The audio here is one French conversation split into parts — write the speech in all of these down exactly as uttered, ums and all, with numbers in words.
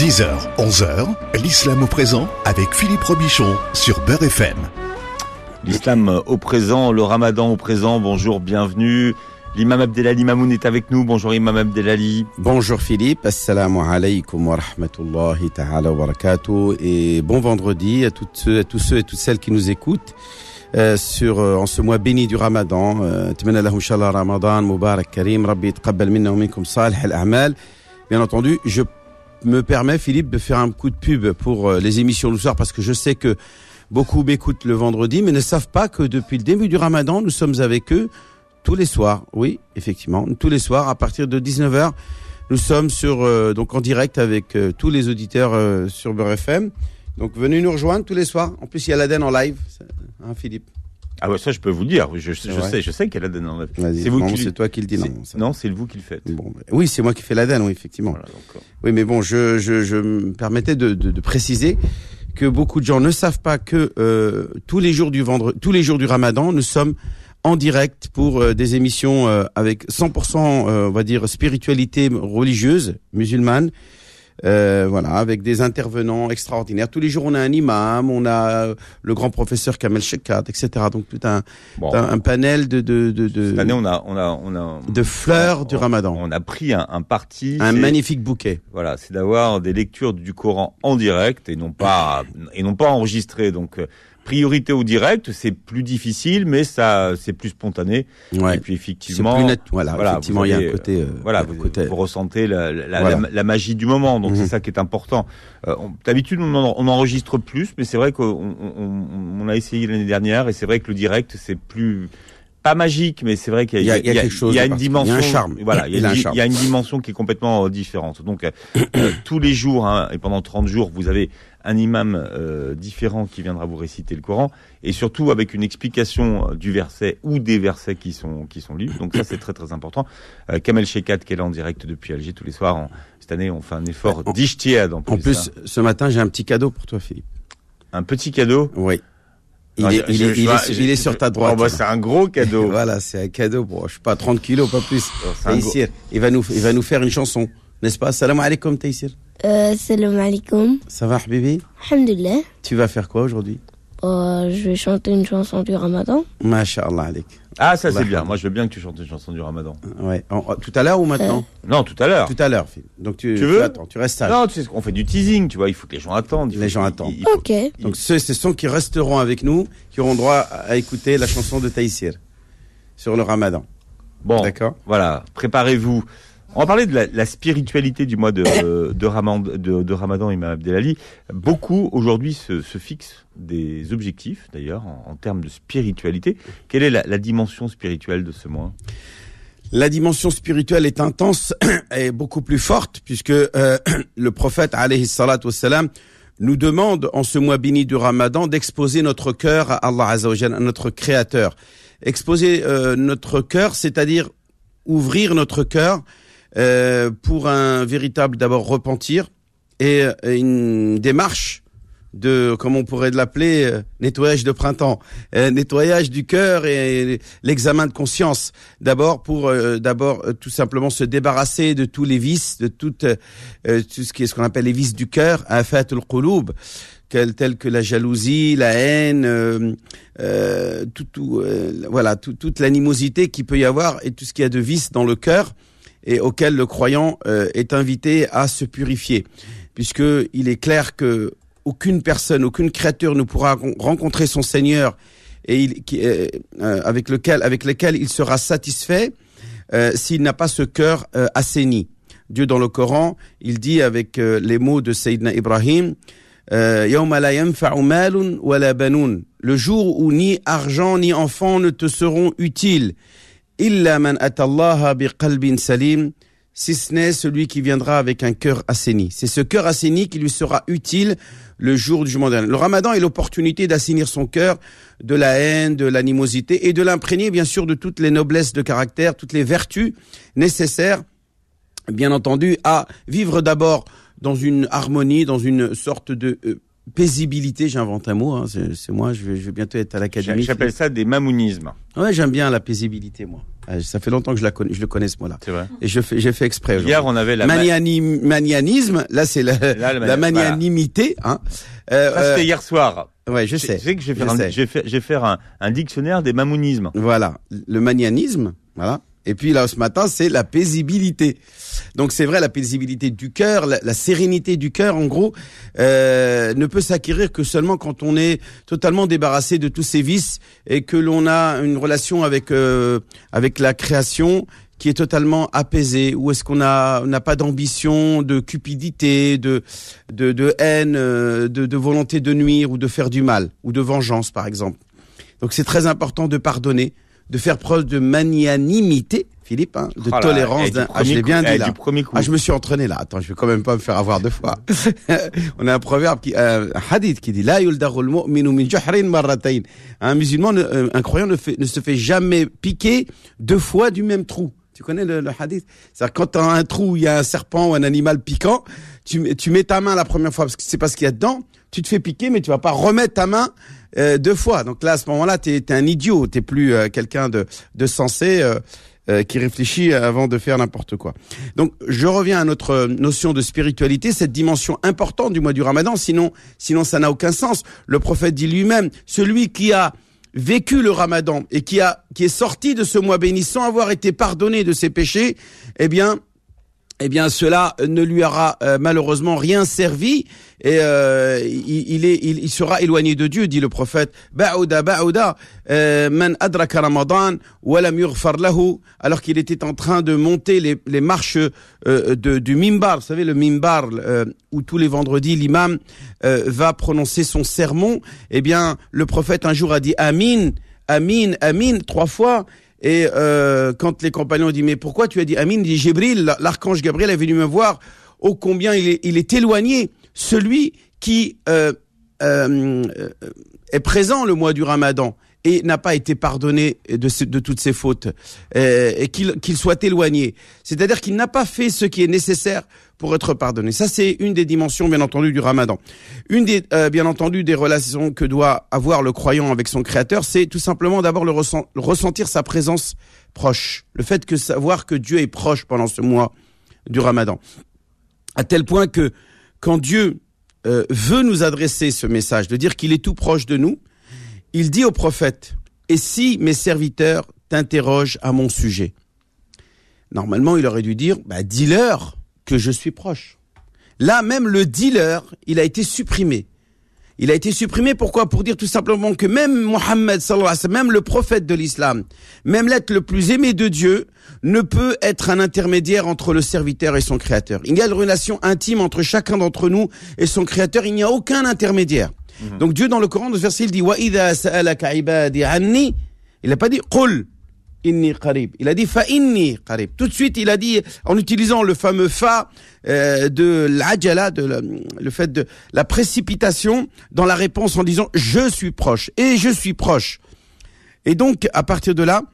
dix heures, onze heures, l'islam au présent avec Philippe Robichon sur Beurre F M. L'islam au présent, le ramadan au présent, bonjour, bienvenue. L'imam Abdelali Mamoun est avec nous, bonjour imam Abdelali. Bonjour Philippe, assalamu alaykum wa rahmatullahi ta'ala wa barakatuh et bon vendredi à, toutes ceux, à tous ceux et toutes celles qui nous écoutent euh, sur, euh, en ce mois béni du ramadan. Tmana lahum inshallah ramadan mubarak karim, rabbi taqabbal minna wa minkum salih al-a'mal. Bien entendu, je me permets Philippe de faire un coup de pub pour euh, les émissions du soir parce que je sais que beaucoup m'écoutent le vendredi mais ne savent pas que depuis le début du ramadan, nous sommes avec eux tous les soirs. Oui, effectivement, tous les soirs à partir de dix-neuf heures, nous sommes sur euh, donc en direct avec euh, tous les auditeurs euh, sur Beurre F M. Donc venez nous rejoindre tous les soirs. En plus, il y a l'Aden en live, hein Philippe. Ah ouais, ça je peux vous le dire. Je, je, je sais, je sais qu'il y a l'Aden en live. C'est vous non, qui c'est toi qui le dis. C'est, non, ça... non, c'est vous qui le faites. Bon, bah, oui, c'est moi qui fais l'Aden, oui, effectivement. Voilà, donc, euh... Oui, mais bon, je, je, je me permettais de, de, de préciser que beaucoup de gens ne savent pas que euh, tous les jours du vendredi, tous les jours du Ramadan, nous sommes en direct pour euh, des émissions euh, avec cent pour cent, euh, on va dire, spiritualité religieuse musulmane. Euh, voilà, avec des intervenants extraordinaires. Tous les jours, on a un imam, on a le grand professeur Kamel Shekat, et cetera. Donc tout un, bon, un, un panel de de de. de cette année, on a on a on a de fleurs on, on, du Ramadan. On a pris un, un parti. Un magnifique bouquet. Voilà, c'est d'avoir des lectures du Coran en direct et non pas et non pas enregistrées. Donc priorité au direct, c'est plus difficile, mais ça, c'est plus spontané. Ouais. Et puis effectivement, c'est plus net. Voilà, voilà effectivement, avez, il y a un côté. Euh, voilà, vous, côté... vous ressentez la, la, voilà. la, la magie du moment. Donc mmh. c'est ça qui est important. Euh, on, d'habitude, on, en, on enregistre plus, mais c'est vrai qu'on on, on a essayé l'année dernière, et c'est vrai que le direct, c'est plus pas magique, mais c'est vrai qu'il y a, il y a, il y a, il y a quelque chose. Il y a une dimension. Il y a un charme. Voilà, il y a, il, il il y a une dimension qui est complètement différente. Donc euh, tous les jours hein, et pendant trente jours, vous avez un imam euh, différent qui viendra vous réciter le Coran et surtout avec une explication du verset ou des versets qui sont qui sont lus. Donc ça c'est très très important. Euh, Kamel Shekat qui est là en direct depuis Alger tous les soirs. En, cette année on fait un effort d'ijtihad en plus. En plus, hein. Ce matin j'ai un petit cadeau pour toi Philippe. Un petit cadeau? Oui. Il, non, est, je, il, je, est, je, il, je, est, il est sur ta droite. Oh bah, c'est un gros cadeau. Voilà, c'est un cadeau. Bon, je sais pas, trente kilos, pas plus. Taïsir, il va nous, il va nous faire une chanson, n'est-ce pas? Salam alaikum, Taïsir. Euh, salam alaikum. Ça va, Habibi? Alhamdulillah. Tu vas faire quoi aujourd'hui? euh, Je vais chanter une chanson du Ramadan. Masha'Allah alik. Ah, ça c'est bien. Moi, je veux bien que tu chantes une chanson du Ramadan. Ouais. En, en, tout à l'heure ou maintenant? euh... Non, tout à l'heure. Tout à l'heure, Phil. Donc tu, tu veux tu attends, tu restes sage. Non, tu sais, on fait du teasing, tu vois. Il faut que les gens attendent. Les gens attendent. Il faut... Ok. Donc ceux, ce sont qui resteront avec nous, qui auront droit à écouter la chanson de Taïsir sur le Ramadan. Bon, d'accord. Voilà, préparez-vous. On va parler de la, la spiritualité du mois de, de, Ramadan, de, de Ramadan, Imam Abdelali. Beaucoup aujourd'hui se, se fixent des objectifs, d'ailleurs, en, en termes de spiritualité. Quelle est la, la dimension spirituelle de ce mois? La dimension spirituelle est intense et beaucoup plus forte, puisque euh, le prophète, alayhi salatu wassalam, nous demande en ce mois béni du Ramadan d'exposer notre cœur à Allah Azza wa Jalla, à notre Créateur. Exposer euh, notre cœur, c'est-à-dire ouvrir notre cœur Euh, pour un véritable d'abord repentir et euh, une démarche de, comme on pourrait l'appeler, euh, nettoyage de printemps, euh, nettoyage du cœur et l'examen de conscience. D'abord pour euh, d'abord euh, tout simplement se débarrasser de tous les vices, de tout, euh, tout ce qui est ce qu'on appelle les vices du cœur, afatul qulub, tels que la jalousie, la haine, euh, euh, tout, tout euh, voilà, tout, toute l'animosité qu'il peut y avoir et tout ce qu'il y a de vices dans le cœur, et auquel le croyant euh, est invité à se purifier, puisque il est clair que aucune personne, aucune créature ne pourra rencontrer son Seigneur et il, qui, euh, avec lequel, avec lequel il sera satisfait euh, s'il n'a pas ce cœur euh, assaini. Dieu dans le Coran, il dit avec euh, les mots de Sayyidina Ibrahim, Yawma la yanfa'u malun wa la banun, le jour où ni argent ni enfants ne te seront utiles. Illa man atallaha biqalbin salim, si ce n'est celui qui viendra avec un cœur assaini. C'est ce cœur assaini qui lui sera utile le jour du jugement dernier. Le Ramadan est l'opportunité d'assainir son cœur de la haine, de l'animosité et de l'imprégner bien sûr de toutes les noblesses de caractère, toutes les vertus nécessaires, bien entendu, à vivre d'abord dans une harmonie, dans une sorte de euh, paisibilité, j'invente un mot, hein, c'est, c'est moi, je vais, je vais bientôt être à l'académie. J'appelle ça des mamounismes. Ouais, j'aime bien la paisibilité, moi. Ça fait longtemps que je, la connais, je le connais ce mot-là. C'est vrai. Et je fais, j'ai fait exprès. Hier, on avait la Maniani, manianisme. Là, c'est la, là, la manianimité. Hein. Euh, Ça, c'était euh, hier soir. Ouais, je sais. Tu sais que je vais faire, un, je vais faire, je vais faire un, un dictionnaire des mamounismes. Voilà. Le manianisme. Voilà. Et puis là, ce matin, c'est la paisibilité. Donc c'est vrai, la paisibilité du cœur, la, la sérénité du cœur, en gros, euh, ne peut s'acquérir que seulement quand on est totalement débarrassé de tous ces vices et que l'on a une relation avec euh, avec la création qui est totalement apaisée. Où est-ce qu'on a on n'a pas d'ambition, de cupidité, de de, de haine, de, de volonté de nuire ou de faire du mal ou de vengeance, par exemple. Donc c'est très important de pardonner, de faire preuve de magnanimité, Philippe, hein, de oh là, tolérance. D'un... Ah, je l'ai bien coup, dit là. Ah, je me suis entraîné là. Attends, je vais quand même pas me faire avoir deux fois. On a un proverbe, qui, euh, un hadith qui dit la yuldarul mu'minu min juhrin marratayn. Un musulman, euh, un croyant ne, fait, ne se fait jamais piquer deux fois du même trou. Tu connais le, le hadith? C'est-à-dire quand t'as un trou où il y a un serpent ou un animal piquant, tu, tu mets ta main la première fois parce que c'est pas ce qu'il y a dedans. Tu te fais piquer, mais tu vas pas remettre ta main euh, deux fois. Donc là, à ce moment-là, t'es, t'es un idiot. T'es plus euh, quelqu'un de, de sensé. Euh, Euh, qui réfléchit avant de faire n'importe quoi. Donc, je reviens à notre notion de spiritualité, cette dimension importante du mois du Ramadan, sinon, sinon ça n'a aucun sens. Le prophète dit lui-même, celui qui a vécu le Ramadan et qui a, qui est sorti de ce mois béni sans avoir été pardonné de ses péchés, eh bien, eh bien, cela ne lui aura euh, malheureusement rien servi et euh, il, il, est, il, il sera éloigné de Dieu, dit le prophète. Ba'ouda, ba'ouda, man adraka Ramadan wa lam yughfar lahu, alors qu'il était en train de monter les, les marches euh, de, du mimbar. Vous savez, le mimbar euh, où tous les vendredis l'imam euh, va prononcer son sermon. Eh bien, le prophète un jour a dit Amin, Amin, Amin trois fois. Et euh, quand les compagnons ont dit mais pourquoi tu as dit Amin, il dit Jibril, l'archange Gabriel est venu me voir. Oh combien il est, il est éloigné, celui qui euh, euh, est présent le mois du Ramadan et n'a pas été pardonné de, de toutes ses fautes euh, et qu'il, qu'il soit éloigné. C'est-à-dire qu'il n'a pas fait ce qui est nécessaire pour être pardonné. Ça, c'est une des dimensions, bien entendu, du Ramadan. Une des, euh, bien entendu, des relations que doit avoir le croyant avec son Créateur, c'est tout simplement d'abord le, ressent, le ressentir sa présence proche. Le fait que savoir que Dieu est proche pendant ce mois du Ramadan. À tel point que quand Dieu euh, veut nous adresser ce message, de dire qu'il est tout proche de nous, il dit au prophète, « Et si mes serviteurs t'interrogent à mon sujet ?» Normalement, il aurait dû dire, bah, « Dis-leur que je suis proche. » Là, même le dis-leur, il a été supprimé. Il a été supprimé, pourquoi? Pour dire tout simplement que même Mohammed, sallallahu alayhi wa sallam, même le prophète de l'islam, même l'être le plus aimé de Dieu, ne peut être un intermédiaire entre le serviteur et son créateur. Il y a une relation intime entre chacun d'entre nous et son créateur, il n'y a aucun intermédiaire. Mmh. Donc Dieu dans le Coran, dans ce verset, il dit wa idha sa'alaka ibadi anni, il n'a pas dit qul inni qarib, il a dit fa inni qarib. Tout de suite, il a dit en utilisant le fameux fa euh, de l'ajala, de la, le fait de la précipitation dans la réponse en disant je suis proche et je suis proche. Et donc à partir de là,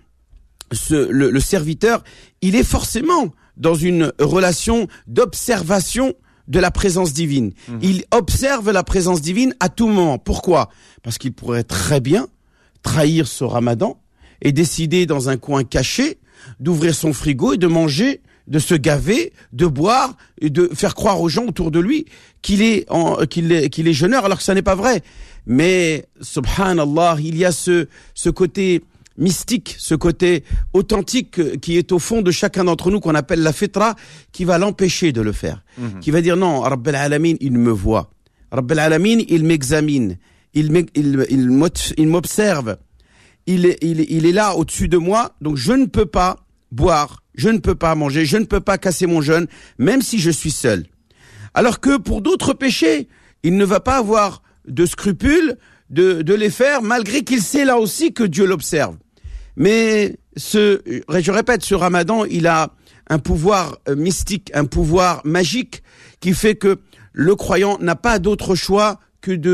ce, le, le serviteur, il est forcément dans une relation d'observation de la présence divine. Mmh. Il observe la présence divine à tout moment. Pourquoi? Parce qu'il pourrait très bien trahir ce Ramadan et décider dans un coin caché d'ouvrir son frigo et de manger, de se gaver, de boire et de faire croire aux gens autour de lui qu'il est en, qu'il est, qu'il est jeûneur alors que ça n'est pas vrai. Mais, subhanallah, il y a ce, ce côté mystique, ce côté authentique qui est au fond de chacun d'entre nous qu'on appelle la fitra, qui va l'empêcher de le faire. Mmh. Qui va dire non, Rabb al-Alamin, il me voit. Rabb al-Alamin, il m'examine. Il, il, il, il m'observe. Il est, il, il est là au-dessus de moi, donc je ne peux pas boire, je ne peux pas manger, je ne peux pas casser mon jeûne, même si je suis seul. Alors que pour d'autres péchés, il ne va pas avoir de scrupules de, de les faire, malgré qu'il sait là aussi que Dieu l'observe. Mais ce, je répète, ce Ramadan, il a un pouvoir mystique, un pouvoir magique qui fait que le croyant n'a pas d'autre choix que de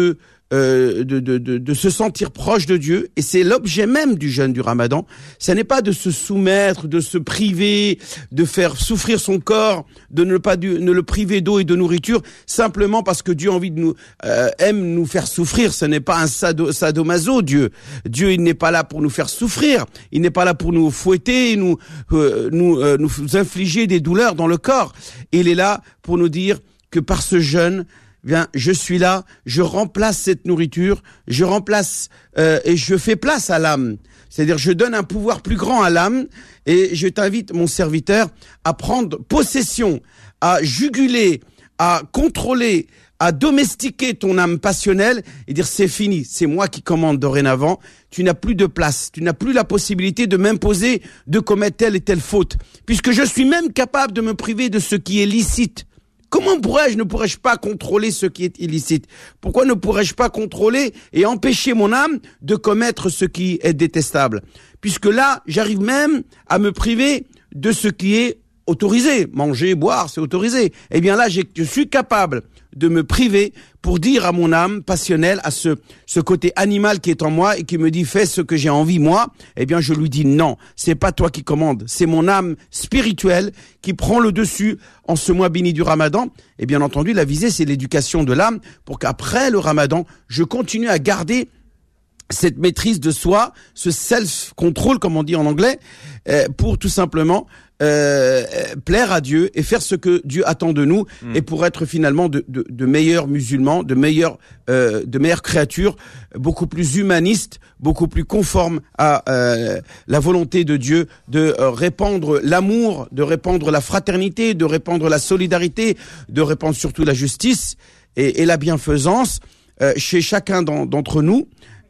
euh, de, de, de, de se sentir proche de Dieu. Et c'est l'objet même du jeûne du Ramadan. Ce n'est pas de se soumettre, de se priver, de faire souffrir son corps, de ne pas du, ne le priver d'eau et de nourriture, simplement parce que Dieu a envie de nous euh, aime nous faire souffrir. Ce n'est pas un sado, sadomaso, Dieu. Dieu, il n'est pas là pour nous faire souffrir. Il n'est pas là pour nous fouetter, nous euh, nous euh, nous infliger des douleurs dans le corps. Il est là pour nous dire que par ce jeûne, bien, je suis là, je remplace cette nourriture, je remplace euh, et je fais place à l'âme. C'est-à-dire, je donne un pouvoir plus grand à l'âme et je t'invite, mon serviteur, à prendre possession, à juguler, à contrôler, à domestiquer ton âme passionnelle et dire c'est fini, c'est moi qui commande dorénavant, tu n'as plus de place, tu n'as plus la possibilité de m'imposer de commettre telle et telle faute, puisque je suis même capable de me priver de ce qui est licite. Comment pourrais-je, ne pourrais-je pas contrôler ce qui est illicite? Pourquoi ne pourrais-je pas contrôler et empêcher mon âme de commettre ce qui est détestable? Puisque là, j'arrive même à me priver de ce qui est autorisé. Manger, boire, c'est autorisé. Eh bien là, j'ai, je suis capable de me priver pour dire à mon âme passionnelle, à ce, ce côté animal qui est en moi et qui me dit fais ce que j'ai envie moi, eh bien je lui dis non, c'est pas toi qui commande, c'est mon âme spirituelle qui prend le dessus en ce mois béni du Ramadan. Et bien entendu, la visée, c'est l'éducation de l'âme pour qu'après le Ramadan, je continue à garder cette maîtrise de soi, ce self-control, comme on dit en anglais, euh, pour tout simplement euh, plaire à Dieu et faire ce que Dieu attend de nous, mmh. et pour être finalement de, de, de meilleurs musulmans, de meilleurs, euh, de meilleures créatures, beaucoup plus humanistes, beaucoup plus conformes à euh, la volonté de Dieu, de euh, répandre l'amour, de répandre la fraternité, de répandre la solidarité, de répandre surtout la justice et, et la bienfaisance euh, chez chacun d'entre nous.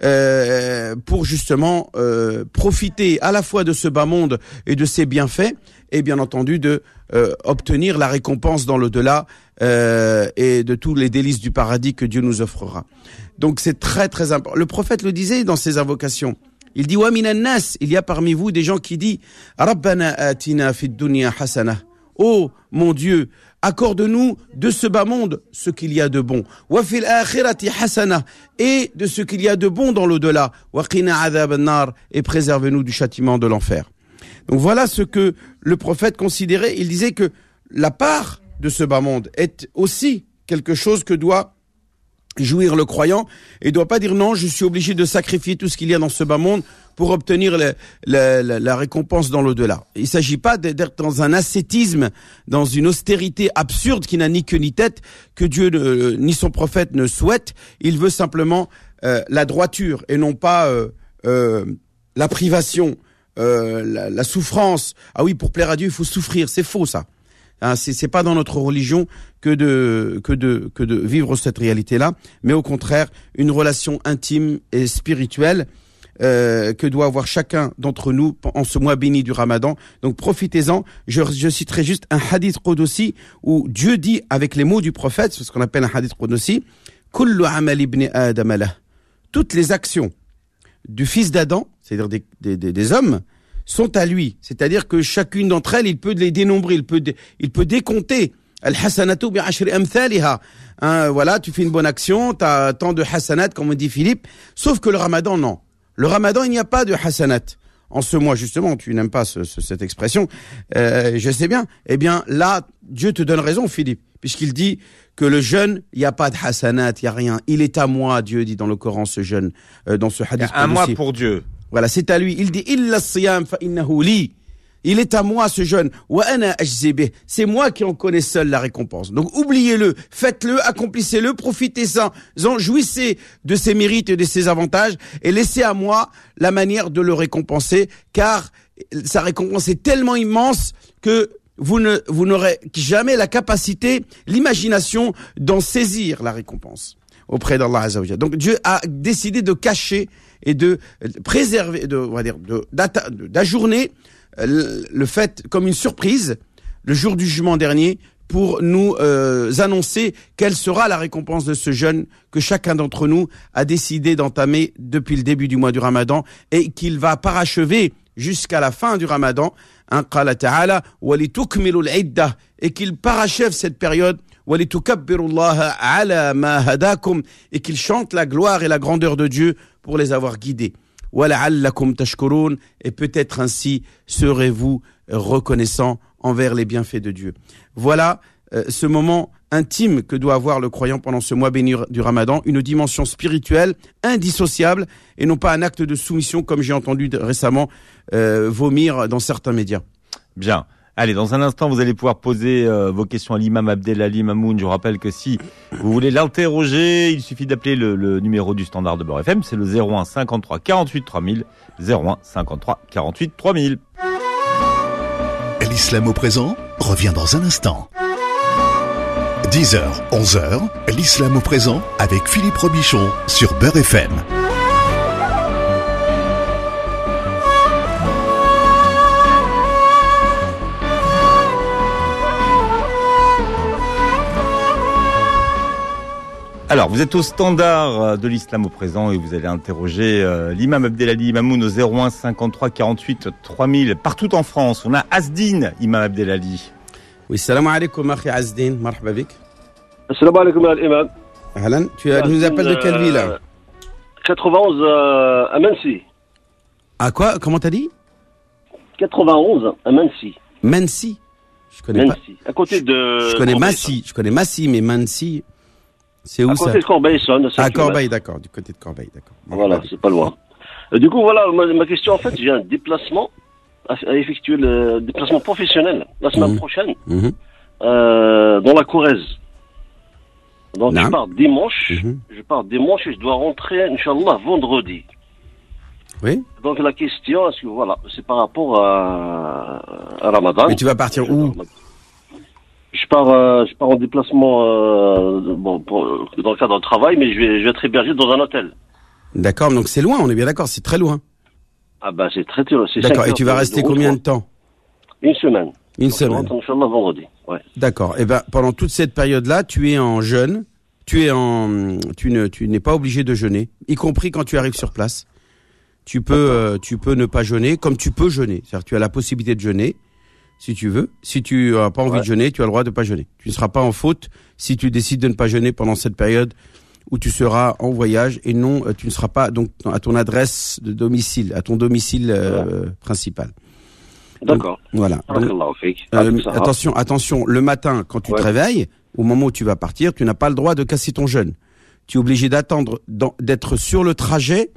Euh, pour justement euh, profiter à la fois de ce bas monde et de ses bienfaits et bien entendu de euh, obtenir la récompense dans l'au-delà euh, et de tous les délices du paradis que Dieu nous offrera. Donc c'est très très important. Le prophète le disait dans ses invocations. Il dit wa minan nas, il y a parmi vous des gens qui disent Rabbana atina fid dunya hasana. Oh mon Dieu, accorde-nous de ce bas monde ce qu'il y a de bon. Wa fil akhirati hasana, et de ce qu'il y a de bon dans l'au-delà. Wa qina adhaban nar, et préserve-nous du châtiment de l'enfer. Donc voilà ce que le prophète considérait. Il disait que la part de ce bas monde est aussi quelque chose que doit jouir le croyant et doit pas dire non, je suis obligé de sacrifier tout ce qu'il y a dans ce bas monde pour obtenir la, la, la, la récompense dans l'au-delà. Il s'agit pas d'être dans un ascétisme, dans une austérité absurde qui n'a ni queue ni tête, que Dieu ne, ni son prophète ne souhaite. Il veut simplement euh, la droiture et non pas euh, euh, la privation, euh, la, la souffrance. Ah oui, pour plaire à Dieu, il faut souffrir. C'est faux ça. Hein, c'est, c'est pas dans notre religion que de que de que de vivre cette réalité-là, mais au contraire une relation intime et spirituelle euh, que doit avoir chacun d'entre nous en ce mois béni du Ramadan. Donc profitez-en. Je, je citerai juste un hadith qudsi où Dieu dit avec les mots du prophète, c'est ce qu'on appelle un hadith qudsi, kullu amal ibn adam lah. Toutes les actions du fils d'Adam, c'est-à-dire des, des, des, des hommes, sont à lui. C'est-à-dire que chacune d'entre elles, il peut les dénombrer, il peut, dé, il peut décompter. Al-hasanatu bi'ashri amthaliha. Hein, voilà, tu fais une bonne action, tu as tant de hasanat, comme on dit Philippe. Sauf que le Ramadan, non. Le Ramadan, il n'y a pas de hasanat. En ce mois, justement, tu n'aimes pas ce, ce, cette expression, euh, je sais bien. Eh bien, là, Dieu te donne raison, Philippe, puisqu'il dit que le jeûne, il n'y a pas de hasanat, il n'y a rien. Il est à moi, Dieu dit dans le Coran, ce jeûne, euh, dans ce hadith. Un mois pour Dieu. Voilà, c'est à lui. Il dit illa siyam fa innahu li. Il est à moi ce jeûne. Wa ana ajzi bih. C'est moi qui en connais seul la récompense. Donc oubliez-le, faites-le, accomplissez-le, profitez-en, jouissez de ses mérites et de ses avantages et laissez à moi la manière de le récompenser, car sa récompense est tellement immense que vous ne vous n'aurez jamais la capacité, l'imagination d'en saisir la récompense auprès d'Allah Azza wa Jalla. Donc Dieu a décidé de cacher et de préserver, de, on va dire, de, d'ajourner le fait comme une surprise le jour du jugement dernier pour nous euh, annoncer quelle sera la récompense de ce jeûne que chacun d'entre nous a décidé d'entamer depuis le début du mois du Ramadan et qu'il va parachever jusqu'à la fin du Ramadan. Hein, qala ta'ala wa litukmilu al-iddah, et qu'il parachève cette période وَلِتُكَبِّرُوا اللَّهَ عَلَى مَا هَدَاكُمْ, et qu'ils chantent la gloire et la grandeur de Dieu pour les avoir guidés. وَلَعَلَّكُمْ تَشْكُرُونَ, et peut-être ainsi serez-vous reconnaissants envers les bienfaits de Dieu. Voilà euh, ce moment intime que doit avoir le croyant pendant ce mois béni du Ramadan, une dimension spirituelle indissociable et non pas un acte de soumission comme j'ai entendu de, récemment euh, vomir dans certains médias. Bien. Allez, dans un instant, vous allez pouvoir poser euh, vos questions à l'imam Abdelali Mamoun. Je vous rappelle que si vous voulez l'interroger, il suffit d'appeler le, le numéro du standard de Beurre F M, c'est le zéro un cinquante-trois quarante-huit trois mille, zéro un cinquante-trois quarante-huit trois mille. L'islam au présent revient dans un instant. dix heures, onze heures, l'islam au présent avec Philippe Robichon sur Beurre F M. Alors, vous êtes au standard de l'islam au présent et vous allez interroger euh, l'imam Abdelali Mamoun au zéro un cinquante-trois quarante-huit trois mille. Partout en France, on a Asdine, imam Abdelali. Oui, salam alaikum, akhi Asdine, marhaba bik. Salam alaikum, al-imam. Ahlan, tu as, nous appelles de quelle ville? quatre-vingt-onze euh, à Mansi. À quoi? Comment t'as dit? quatre-vingt-onze à Mansi. Mansi? Je connais Mansi, pas. à côté de... Je connais Massy, je connais Massy, mais Mansi... C'est où à ça? côté de Corbeil-Essonnes. À Corbeil, d'accord, du côté de Corbeil, d'accord. Voilà, c'est pas loin. Euh, du coup, voilà, ma, ma question, en fait, j'ai un déplacement à, à effectuer, le déplacement professionnel la semaine Mmh. prochaine, Mmh. euh, dans la Corrèze. Donc, Non. je pars dimanche, Mmh. je pars dimanche et je dois rentrer, Inch'Allah, vendredi. Oui. Donc, la question, est-ce que, voilà, c'est par rapport à, à Ramadan. Mais tu vas partir où? Je pars, euh, je pars en déplacement euh, bon, pour, dans le cadre du travail, mais je vais, je vais être hébergé dans un hôtel. D'accord, donc c'est loin, on est bien d'accord, c'est très loin. Ah bah c'est très c'est D'accord, cinq et tu heures vas de- rester de route, combien de quoi. temps? Une semaine. Une Donc, je semaine. rentre, Inch'Allah, vendredi. Ouais. D'accord. Et ben pendant toute cette période-là, tu es en jeûne, tu es en, tu ne, tu n'es pas obligé de jeûner, y compris quand tu arrives sur place. Tu peux, euh, tu peux ne pas jeûner, comme tu peux jeûner. C'est-à-dire, tu as la possibilité de jeûner, si tu veux. Si tu n'as pas envie Ouais. de jeûner, tu as le droit de pas jeûner. Tu ne seras pas en faute si tu décides de ne pas jeûner pendant cette période où tu seras en voyage et non, euh, tu ne seras pas donc à ton adresse de domicile, à ton domicile euh, principal. D'accord. Voilà. Donc, Barakallahu fik. Euh, Ah, ça va. attention, attention, le matin, quand tu Ouais. te réveilles, au moment où tu vas partir, tu n'as pas le droit de casser ton jeûne. Tu es obligé d'attendre, dans- d'être sur le trajet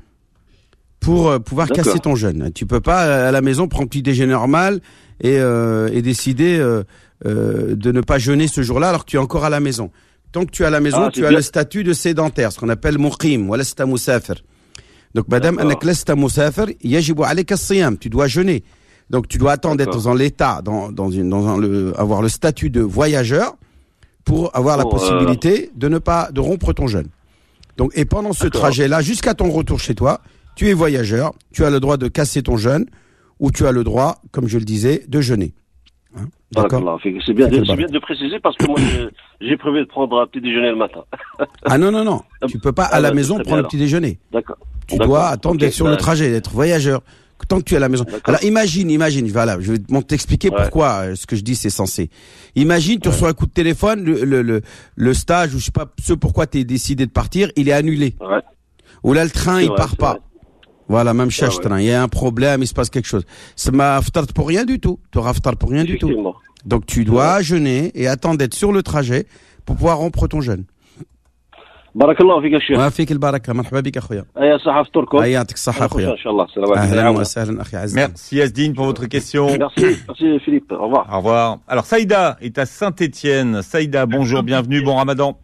pour euh, pouvoir D'accord. casser ton jeûne. Tu peux pas, euh, à la maison, prendre petit déjeuner normal et, euh, et décider euh, euh, de ne pas jeûner ce jour-là alors que tu es encore à la maison. Tant que tu es à la maison, Ah, tu c'est as bien. le statut de sédentaire, ce qu'on appelle muqim, wa lasta musafir. Donc, madame, D'accord. anak lasta musafir, yajibu alayka as-siyam, tu dois jeûner. Donc, tu dois attendre d'être D'accord. dans l'état, dans, dans une, dans un, le, avoir le statut de voyageur pour avoir la Pour, euh, possibilité de ne pas, de rompre ton jeûne. Donc, et pendant ce D'accord. trajet-là, jusqu'à ton retour chez toi, tu es voyageur, tu as le droit de casser ton jeûne, ou tu as le droit, comme je le disais, de jeûner. Hein, d'accord? Barakallahu fik. C'est bien, de- Barakallahu. c'est bien de préciser parce que moi, je- j'ai prévu de prendre un petit déjeuner le matin. Ah non, non, non. Tu peux pas à Ah, la bah, maison très prendre bien, le petit déjeuner. D'accord. Tu D'accord. dois attendre Ok, d'être sur bah, le trajet, d'être voyageur. Tant que tu es à la maison. D'accord. Alors imagine, imagine, voilà, je vais te- t'expliquer Ouais. pourquoi euh, ce que je dis c'est censé. Imagine, tu Ouais. reçois un coup de téléphone, le, le, le, le stage ou je sais pas ce pourquoi tu es décidé de partir, il est annulé. Ouais. Ou là le train C'est il vrai, part c'est pas. vrai. Voilà, même cherche ouais. train, il y a un problème, il se passe quelque chose. Ça m'a ftart pour rien du tout. Tu auras ftart pour rien du tout. Effectivement. Donc tu dois jeûner et attendre d'être sur le trajet pour pouvoir rompre ton jeûne. Barakallahu fik, Cheikh. Wa fik al-baraka, marhaba bik akhuya. Aya صحة فطوركم. Ayatik sahha akhuya. Inch'Allah. Salam Ahlan wa alaikum. sahlan akhi Aziz. Merci Asdine pour votre question. Merci. Merci Philippe. Au revoir. Au revoir. Alors Saïda est à Saint-Étienne. Saïda, bonjour, bienvenue, bon Ramadan.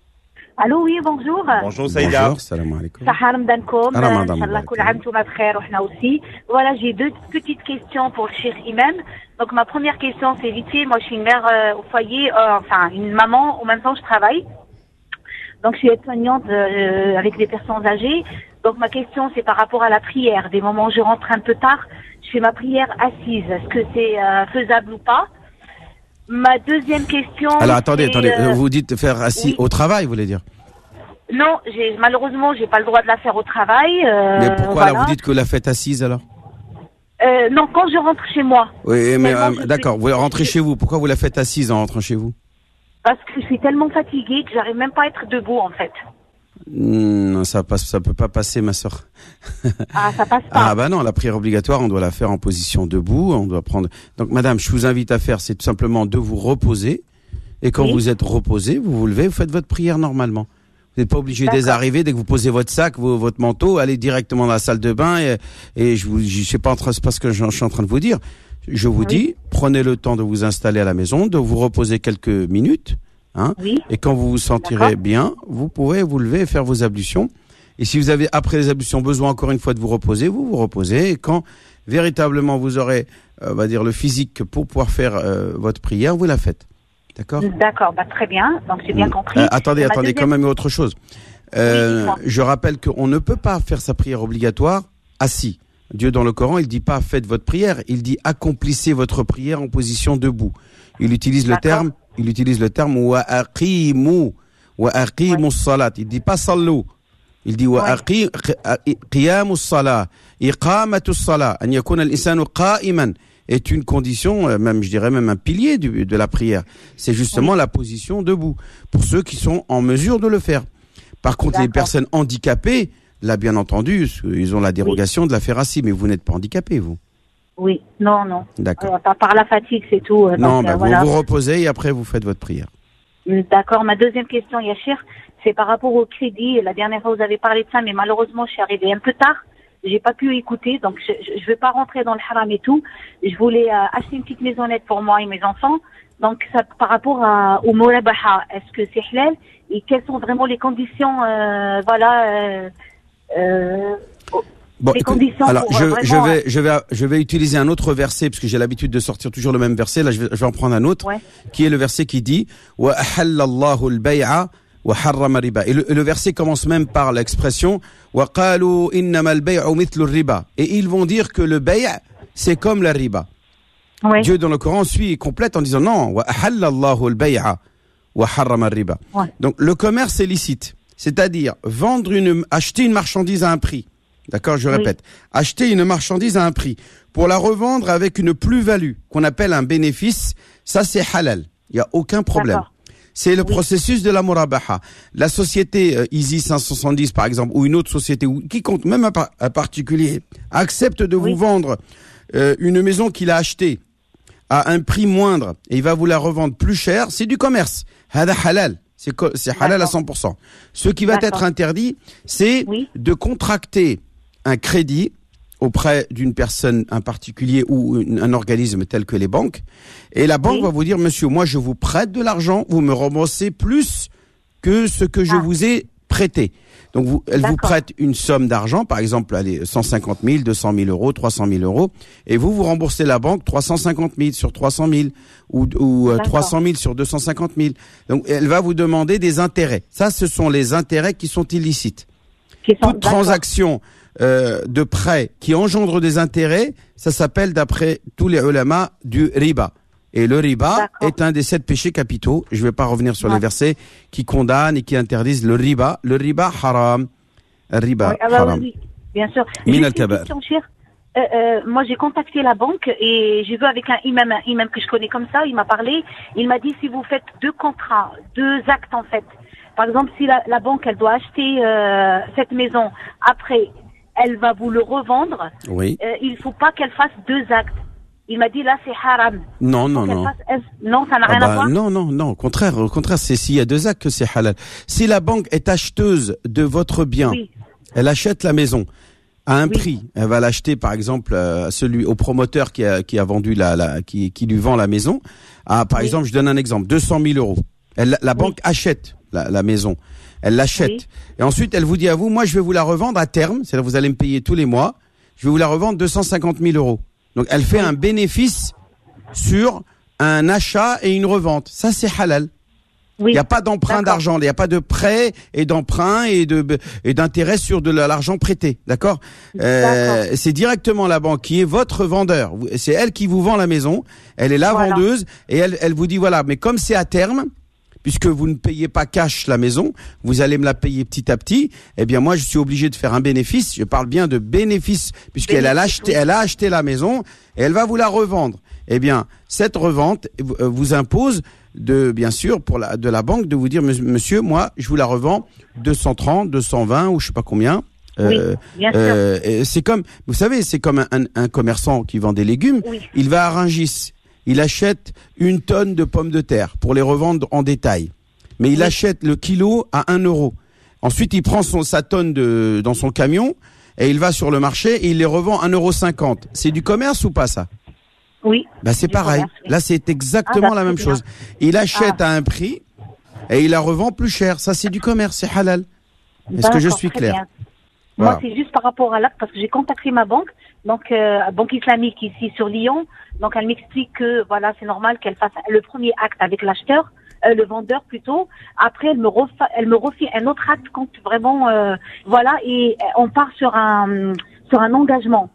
الو وي بونجور Bonjour Saïda. Bonjour, salam alaikum. صحة رمضانكم رمضان ان شاء الله مبارك. كل عام وانتم بخير وحنا aussi. Voilà, j'ai deux petites questions pour le cher imam. Donc ma première question c'est vite fait, moi je suis une mère euh, au foyer, euh, enfin une maman, en même temps je travaille. Donc je suis aide-soignante euh, avec des personnes âgées. Donc ma question c'est par rapport à la prière. Des moments où je rentre un peu tard, je fais ma prière assise. Est-ce que c'est euh, faisable ou pas? Ma deuxième question. Alors attendez, c'est, attendez, euh, vous dites faire assis oui. au travail, vous voulez dire? Non, j'ai, malheureusement, j'ai pas le droit de la faire au travail. euh, Mais pourquoi voilà. là vous dites que la faites assise alors? Euh, non, quand je rentre chez moi. Oui, mais Seulement, euh, je d'accord, suis- vous rentrez chez vous. Pourquoi vous la faites assise en rentrant chez vous? Parce que je suis tellement fatiguée que j'arrive même pas à être debout, en fait. Non, ça passe, ça peut pas passer, ma sœur. Ah, ça passe pas. Ah bah non, la prière obligatoire, on doit la faire en position debout, on doit prendre. Donc, madame, je vous invite à faire, c'est tout simplement de vous reposer. Et quand Oui. vous êtes reposé, vous vous levez, vous faites votre prière normalement. Vous n'êtes pas obligé dès D'accord. arriver, dès que vous posez votre sac, vos- votre manteau, allez directement dans la salle de bain. Et, et je vous, je sais pas en train, c'est pas ce que je, je suis en train de vous dire. Je vous Oui. dis, prenez le temps de vous installer à la maison, de vous reposer quelques minutes. Hein, Oui. et quand vous vous sentirez D'accord. bien, vous pourrez vous lever et faire vos ablutions. Et si vous avez, après les ablutions, besoin encore une fois de vous reposer, vous vous reposez. Et quand véritablement vous aurez, euh, on va dire, le physique pour pouvoir faire euh, votre prière, vous la faites. D'accord ? D'accord, bah, très bien. Donc, j'ai bien compris. Euh, attendez, Et ma attendez, deuxième- quand même autre chose. Oui, Euh, dites-moi. je rappelle qu'on ne peut pas faire sa prière obligatoire assis. Dieu dans le Coran, il dit pas faites votre prière, il dit accomplissez votre prière en position debout. Il utilise le D'accord. terme, il utilise le terme wa aqimu wa aqimu salat. Il dit pas sallu. Il dit wa Ouais. aqi qiyamu salat, iqamatu salat, an yakuna al-insanu qa'iman est une condition, euh, même je dirais même un pilier du, de la prière. C'est justement la position debout pour ceux qui sont en mesure de le faire. Par contre, les D'accord. personnes handicapées, là bien entendu, ils ont la dérogation de la faire assis, mais vous n'êtes pas handicapé, vous. Oui, non, non. D'accord. Euh, par, par la fatigue, c'est tout. euh, non, donc, bah, euh, vous voilà. vous reposez et après vous faites votre prière. D'accord. Ma deuxième question, Yachir, c'est par rapport au crédit. La dernière fois, vous avez parlé de ça, mais malheureusement, je suis arrivée un peu tard. J'ai pas pu écouter, donc je, je, je vais pas rentrer dans le haram et tout. Je voulais euh, acheter une petite maisonnette pour moi et mes enfants. Donc, ça, par rapport à, au murabaha, est-ce que c'est halal et quelles sont vraiment les conditions, euh, voilà, euh, euh, Bon, les écoute, conditions alors pour, je, euh, je vraiment, vais, je vais, je vais utiliser un autre verset parce que j'ai l'habitude de sortir toujours le même verset. Là, je vais, je vais en prendre un autre, Ouais. qui est le verset qui dit wa ahallallahu al-bay'a wa harrama riba. Et le, et le verset commence même par l'expression wa qalu innama al-bay'u mithlu ar-riba. Et ils vont dire que le bay' c'est comme la riba. ouais. Dieu dans le Coran suit et complète en disant non wa ahallallahu al-bay'a wa harrama riba. Ouais. Donc le commerce est licite, c'est-à-dire vendre une, acheter une marchandise à un prix. D'accord, je Oui. répète. Acheter une marchandise à un prix pour la revendre avec une plus-value qu'on appelle un bénéfice, ça c'est halal. Il n'y a aucun problème. D'accord. C'est le Oui. processus de la murabaha. La société euh, Easy cinq cent soixante-dix par exemple ou une autre société ou qui compte même un, par- un particulier accepte de Oui. vous vendre euh, une maison qu'il a achetée à un prix moindre et il va vous la revendre plus cher, c'est du commerce. Hada halal. C'est co- c'est halal à D'accord. cent pour cent. Ce qui va D'accord. être interdit, c'est Oui. de contracter un crédit auprès d'une personne, un particulier ou une- un organisme tel que les banques. Et la banque Oui. va vous dire, monsieur, moi je vous prête de l'argent, vous me remboursez plus que ce que je Ah. vous ai prêté. Donc vous, elle vous D'accord. prête une somme d'argent, par exemple, allez, cent cinquante mille, deux cent mille euros, trois cent mille euros, et vous, vous remboursez la banque trois cent cinquante mille sur trois cent mille ou, ou euh, D'accord. trois cent mille sur deux cent cinquante mille. Donc elle va vous demander des intérêts. Ça, ce sont les intérêts qui sont illicites. Qui sont- Toute d'accord. transaction euh, de prêt qui engendre des intérêts, ça s'appelle d'après tous les ulama du riba. Et le riba D'accord. est un des sept péchés capitaux. Je ne vais pas revenir sur les Ouais. versets qui condamnent et qui interdisent le riba. Le riba haram. Le riba Oui, ah bah haram. oui, oui, bien sûr. Min Juste al-kabair. une question, Cher. Euh, euh, moi, j'ai contacté la banque et j'ai vu avec un imam, un imam que je connais comme ça, il m'a parlé, il m'a dit si vous faites deux contrats, deux actes en fait. Par exemple, si la, la banque, elle doit acheter euh, cette maison, après, elle va vous le revendre, Oui. euh, il faut pas qu'elle fasse deux actes. Il m'a dit là, c'est haram. Non, non, Qu'elle non. fasse un- Non, ça n'a Ah rien bah, à voir. non, non, non. Au contraire, au contraire, c'est s'il y a deux actes que c'est halal. Si la banque est acheteuse de votre bien, Oui, elle achète la maison à un Oui. prix. Elle va l'acheter, par exemple, euh, à celui au promoteur qui a qui a vendu la, la qui qui lui vend la maison. À, par Oui. exemple, je donne un exemple, deux cent mille euros. Elle, la banque achète la, la maison. Elle l'achète. Oui. Et ensuite, elle vous dit à vous, moi, je vais vous la revendre à terme. C'est-à-dire, vous allez me payer tous les mois. Je vais vous la revendre deux cent cinquante mille euros. Donc, elle fait un bénéfice sur un achat et une revente. Ça, c'est halal. oui. Il n'y a pas d'emprunt D'accord. d'argent, il n'y a pas de prêt et d'emprunt et de et d'intérêt sur de la- l'argent prêté, d'accord euh, D'accord. C'est directement la banque qui est votre vendeur. Vous- C'est elle qui vous vend la maison. Elle est la Voilà. vendeuse et elle elle vous dit voilà. Mais comme c'est à terme, puisque vous ne payez pas cash la maison, vous allez me la payer petit à petit. Eh bien, moi, je suis obligé de faire un bénéfice. Je parle bien de bénéfice, puisqu'elle a acheté, elle a acheté la maison et elle va vous la revendre. Eh bien, cette revente vous impose de, bien sûr, pour la, de la banque, de vous dire, monsieur, moi, je vous la revends deux cent trente, deux cent vingt ou je sais pas combien. Oui, euh, bien euh, sûr. c'est comme, vous savez, c'est comme un, un, un commerçant qui vend des légumes. Oui. Il va à Rungis, il achète une tonne de pommes de terre pour les revendre en détail. Mais il Oui. achète le kilo à un euro. Ensuite, il prend son, sa tonne de, dans son camion et il va sur le marché et il les revend un euro cinquante. C'est du commerce ou pas ça? Oui. Bah, c'est Du pareil. commerce, oui. Là, c'est exactement Ah, bah, la même très bien. chose. Il achète Ah. à un prix et il la revend plus cher. Ça, c'est du commerce, c'est halal. Est-ce que je D'accord, suis très clair? bien. Voilà. Moi, c'est juste par rapport à l'acte, parce que j'ai contacté ma banque, donc euh, banque islamique ici sur Lyon. Donc, elle m'explique que voilà, c'est normal qu'elle fasse le premier acte avec l'acheteur, euh, le vendeur plutôt. Après, elle me refa- elle me refait un autre acte quand vraiment, euh, voilà, et euh, on part sur un sur un engagement.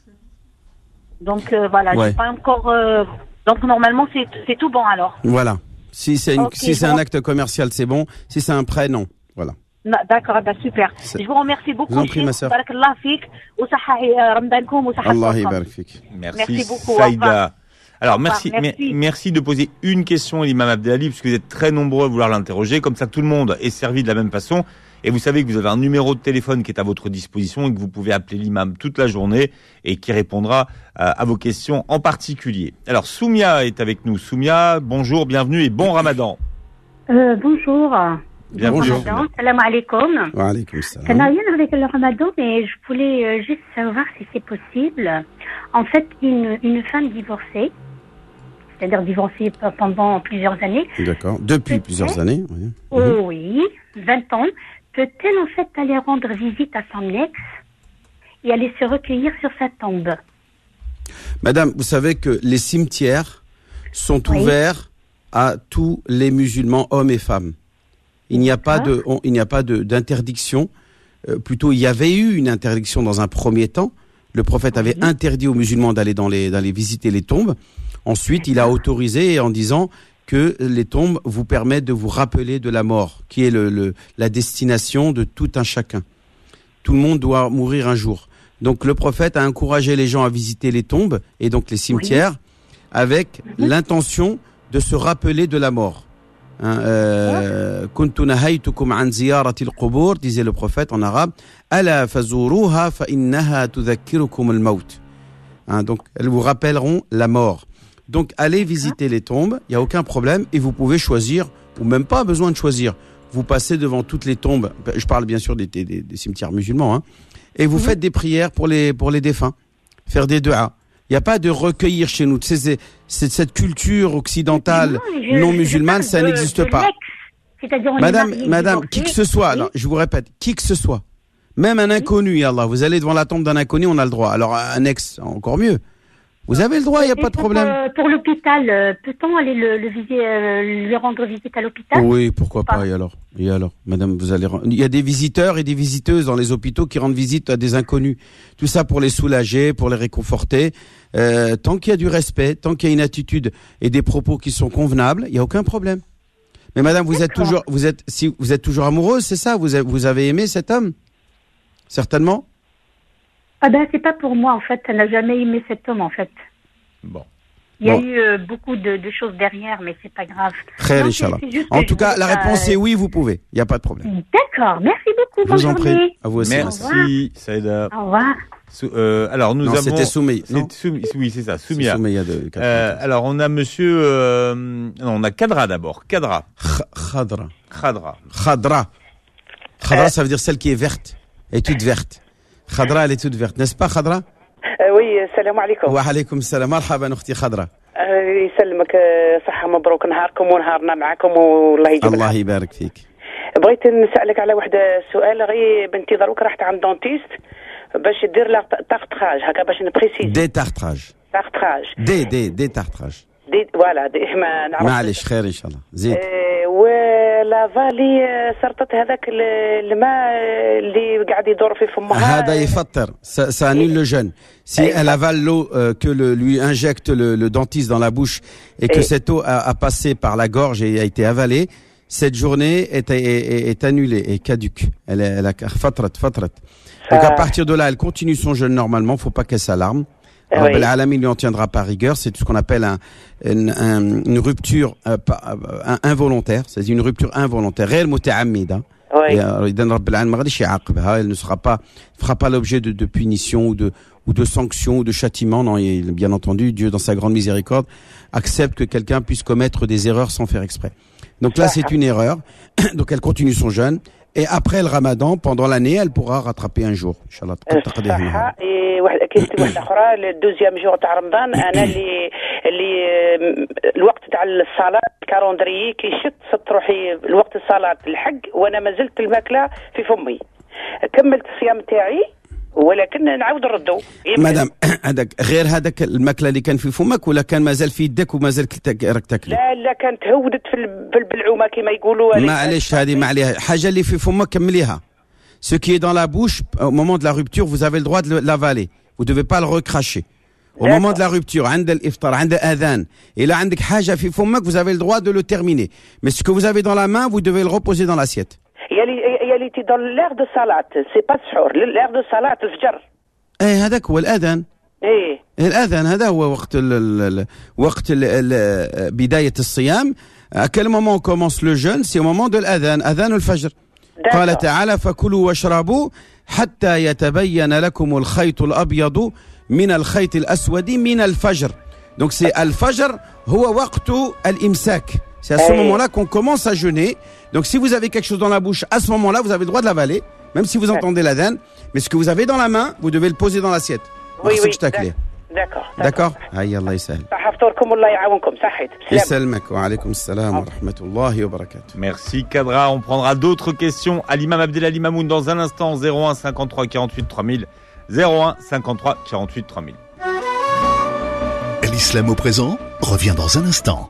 Donc euh, voilà, Ouais. j'ai pas encore. euh, donc normalement, c'est c'est tout bon alors. Voilà. Si c'est une- Ok, si c'est bon. un acte commercial, c'est bon. Si c'est un prêt, non. Voilà. Na- D'accord, bah, super. C'est- Je vous remercie beaucoup. Je vous en prie, Cheikh. ma sœur. Barakallah fik. Wa sahha, euh, Ramadankoum, wa sahha Allah Sawtkom. yabarak fik. Merci, Merci beaucoup, au Saïda. revoir. Alors, Au revoir, merci, merci. mer- merci de poser une question à l'imam Abdelali, puisque vous êtes très nombreux à vouloir l'interroger. Comme ça, tout le monde est servi de la même façon. Et vous savez que vous avez un numéro de téléphone qui est à votre disposition et que vous pouvez appeler l'imam toute la journée et qui répondra euh, à vos questions en particulier. Alors, Soumia est avec nous. Soumia, bonjour, bienvenue et bon ramadan. Euh, bonjour. Bienvenue. Bonjour. Ramadan. Salam alaikum. Wa alaykoum Ça n'a salam. rien avec le ramadan, mais je voulais euh, juste savoir si c'est possible. En fait, une, une femme divorcée, c'est-à-dire divorcée p- pendant plusieurs années, D'accord. Depuis Ok. plusieurs années. Oui. oh oui, vingt ans, peut-elle en fait aller rendre visite à son ex et aller se recueillir sur sa tombe? Madame, vous savez que les cimetières sont Oui. ouverts à tous les musulmans, hommes et femmes. Il n'y a pas de, on- il n'y a pas de d'interdiction. Euh, plutôt, il y avait eu une interdiction dans un premier temps. Le prophète avait interdit aux musulmans d'aller dans les, d'aller visiter les tombes. Ensuite, il a autorisé en disant que les tombes vous permettent de vous rappeler de la mort, qui est le, le la destination de tout un chacun. Tout le monde doit mourir un jour. Donc, le prophète a encouragé les gens à visiter les tombes et donc les cimetières avec l'intention de se rappeler de la mort. Hein, euh, Kuntu nahaytukum an ziyarati al-qubur, disait le prophète en arabe. Ala fazuruha fa innaha tudhakkirukum al-maut. Hein, donc, elles vous rappelleront la mort. Donc, allez visiter les tombes, il n'y a aucun problème, et vous pouvez choisir, ou même pas besoin de choisir. Vous passez devant toutes les tombes, je parle bien sûr des, des, des cimetières musulmans, hein, et vous faites des prières pour les, pour les défunts, faire des du'as. Il n'y a pas de recueillir chez nous. C'est, c'est, c'est cette culture occidentale Non, je- non je musulmane, parle ça de- n'existe de pas. l'ex. C'est-à-dire, on est Madame, marié, madame, divorcé. qui que ce soit, Oui. alors, je vous répète, qui que ce soit, même un inconnu, ya Allah, vous allez devant la tombe d'un inconnu, on a le droit. Alors, un ex, encore mieux. Vous avez le droit, il n'y a Et pas de pour, problème. euh, pour l'hôpital, euh, peut-on aller le, le viser, euh, lui rendre visite à l'hôpital? Oui, pourquoi Pas. pas, et alors? Et alors, madame, vous allez, ren- il y a des visiteurs et des visiteuses dans les hôpitaux qui rendent visite à des inconnus. Tout ça pour les soulager, pour les réconforter. Euh, tant qu'il y a du respect, tant qu'il y a une attitude et des propos qui sont convenables, il n'y a aucun problème. Mais madame, vous êtes D'accord. toujours, vous êtes, si vous êtes toujours amoureuse, c'est ça? Vous avez, vous avez aimé cet homme? Certainement? Ah ben, c'est pas pour moi, en fait. Elle n'a jamais aimé cet homme, en fait. Bon. Il y a Bon. eu euh, beaucoup de, de choses derrière, mais c'est pas grave. Très Non, Inch'Allah. c'est- c'est juste En que tout je cas, voulais la pas, réponse euh, est oui, vous pouvez. Il n'y a pas de problème. D'accord, merci beaucoup. Je Bonne vous en prie. journée. À vous aussi. ma sœur. Merci, Saïda. Au revoir. Sou- euh, alors, nous Non, avons... c'était Soumey. c'est Non, Soumi- Oui, c'est ça, c'est Soumia. Soumeya de Euh, quatre-vingt-quinze. alors, on a monsieur... Euh, non, on a Kadra d'abord. Kadra. Kh- Khadra. Khadra. Khadra. Khadra, ça veut dire celle qui est verte. Elle est toute verte. Khadra, elle est toute verte. N'est-ce pas, Khadra? وي السلام عليكم. Wa alaykoum salam. Marhaban, ukhti Khadra. آه، يسلمك، آه، صحة مبروك نهاركم ونهارنا معكم والله يجيب Allah الخير. يبارك فيك. بغيت نسألك على واحد السؤال، غير بنتي دروك راحت عند دونتيست باش دير لها طاقطراج هكا باش نبريسيز Détartrage. طاقطراج Dé, dé, détartrage. دي فوالا دي ما نعرف. معلش خير إن شاء الله. زيد. آه، ولا فالي آه، سرطت هذاك ال- الماء آه، اللي قاعد يدور في فمها. هذا يفطر. Ça, ça annule le jeûne. Si elle avale l'eau euh, que le, lui injecte le, le dentiste dans la bouche et que Et- cette eau a, a passé par la gorge et a été avalée, cette journée est, est, est, est annulée, est caduque. Elle, est, elle a fatrat, fatrat. Donc à partir de là, elle continue son jeûne normalement, faut pas qu'elle s'alarme. Alors, oui. Alamin lui en tiendra par rigueur, c'est tout ce qu'on appelle un, une, un, une rupture euh, un, involontaire, c'est une rupture involontaire, réelle muta'ammida. Oui. Elle ne sera pas, fera pas l'objet de, de punition ou de, ou de sanctions ou de châtiments. Non, et bien entendu, Dieu dans sa grande miséricorde accepte que quelqu'un puisse commettre des erreurs sans faire exprès. Donc là, c'est une erreur. Donc elle continue son jeûne. Et après le ramadan, pendant l'année, elle pourra rattraper un jour. Inch'Allah. Et كاين واحدة أخرى الدوزيام جور تاع رمضان أنا اللي اللي الوقت تاع الصلاة الكالندري كيشت صرت روحي الوقت الصلاة الحق وأنا ما زلت الماكلة في فمي. كملت الصيام تاعي ولكن نعاود نردو. مدام هذاك غير هذاك الماكله اللي كان في فمك ولا كان مازال في يدك ومازال راك تاكلي؟ لا لا كانت هودت في البلعومه كما يقولوا. معليش هذه ما عليها حاجه اللي في فمك كمليها. Ce qui est dans la bouche au moment de la rupture, vous avez le droit de l'avaler. Vous devez pas le recracher. Au moment de la rupture, عند الإفطار, عند الأذان, et là عندك حاجه في فمك, vous avez le droit de le terminer. Mais ce que vous avez dans la main, vous devez le reposer dans l'assiette. اللي تي دون لير دو صلاة سي با السحور لير دو صلاة الفجر. ايه هذاك هو الأذان. ايه الأذان هذا هو وقت ال ال وقت ال ال بداية الصيام. À quel moment on commence le jeûne? C'est au moment de l'adhan, adhan al-fajr. قال تعالى فكلوا واشربوا حتى يتبين لكم الخيط الأبيض من الخيط الأسود من الفجر. Donc c'est al-fajr هو وقت الإمساك. C'est à ce moment-là qu'on commence à jeûner. Donc si vous avez quelque chose dans la bouche, à ce moment-là, vous avez le droit de l'avaler, même si vous entendez l'adhan. Mais ce que vous avez dans la main, vous devez le poser dans l'assiette. Oui, oui, d'accord. D'accord. Aïe, Allah yisahel. Yissalmak wa alaykum salam wa rahmatullahi wa barakatuh. Merci Kadra. On prendra d'autres questions à l'imam Abdelali Mamoun dans un instant. zéro un cinquante-trois quarante-huit trois mille. zéro un cinquante-trois quarante-huit trois mille. L'islam au présent revient dans un instant.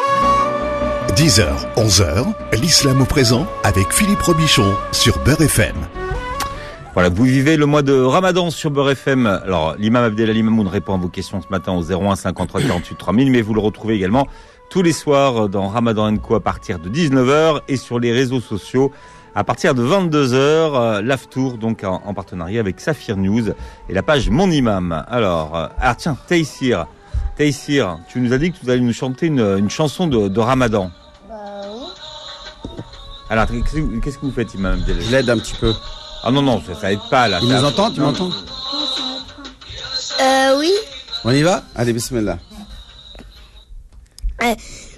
dix heures, onze heures, l'islam au présent avec Philippe Robichon sur Beurre F M. Voilà, vous vivez le mois de Ramadan sur Beurre F M. Alors, l'imam Abdelali Mamoun répond à vos questions ce matin au zéro un cinquante-trois quarante-huit trois mille, mais vous le retrouvez également tous les soirs dans Ramadan and Co à partir de dix-neuf heures et sur les réseaux sociaux à partir de vingt-deux heures. Euh, L'Aftour, donc en, en partenariat avec Saphir News et la page Mon Imam. Alors, euh, ah tiens, Taïsir, Taïsir, tu nous as dit que tu allais nous chanter une, une chanson de, de Ramadan. Alors, qu'est-ce que vous faites, Imam Abdelali? Je l'aide un petit peu. Ah non, non, ça, ça aide pas, là. Il nous entend, tu m'entends? Euh, oui. On y va? Allez, bismillah. Euh,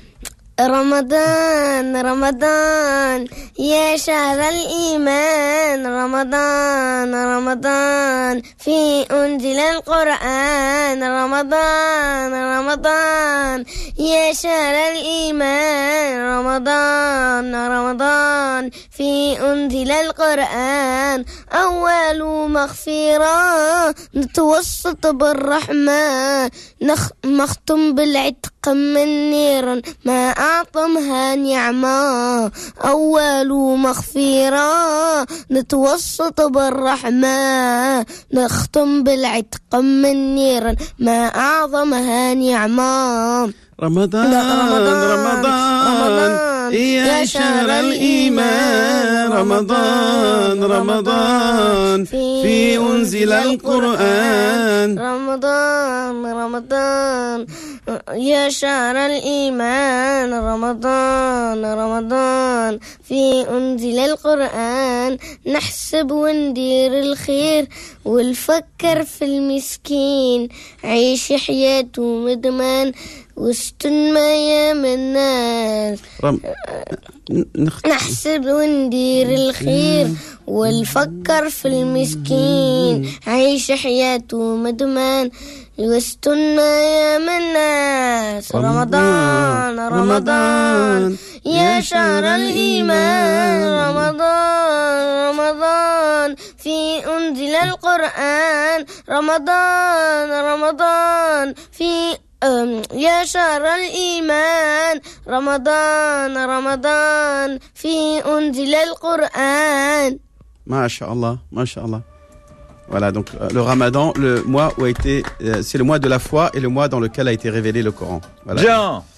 رمضان رمضان يا شهر الإيمان رمضان رمضان في أنزل القرآن رمضان رمضان يا شهر الإيمان رمضان رمضان في أنزل القرآن أول مغفرة نتوسط بالرحمة نختم بالعتق من نير ما أعظمها نعمة أول مغفرة نتوسط بالرحمة نختم بالعتق من نير ما أعظمها نعمة رمضان رمضان, رمضان, رمضان يا شهر الإيمان رمضان رمضان في أنزل القرآن رمضان رمضان يا شهر الإيمان رمضان رمضان في أنزل القرآن نحسب وندير الخير ونفكر في المسكين عيش حياته مدمان واستن ما يام الناس رم... نحسب وندير الخير ونفكر في المسكين عيش حياته مدمان واستن ما يام الناس رمضان رمضان يا شهر الإيمان رمضان رمضان في أنزل القرآن رمضان رمضان في يا شهر الإيمان رمضان رمضان في أنزل القرآن. Masha'Allah, Masha'Allah. Voilà, donc euh, le Ramadan, le mois où a été, euh, c'est le mois de la foi et le mois dans lequel a été révélé le Coran. Voilà. Bien.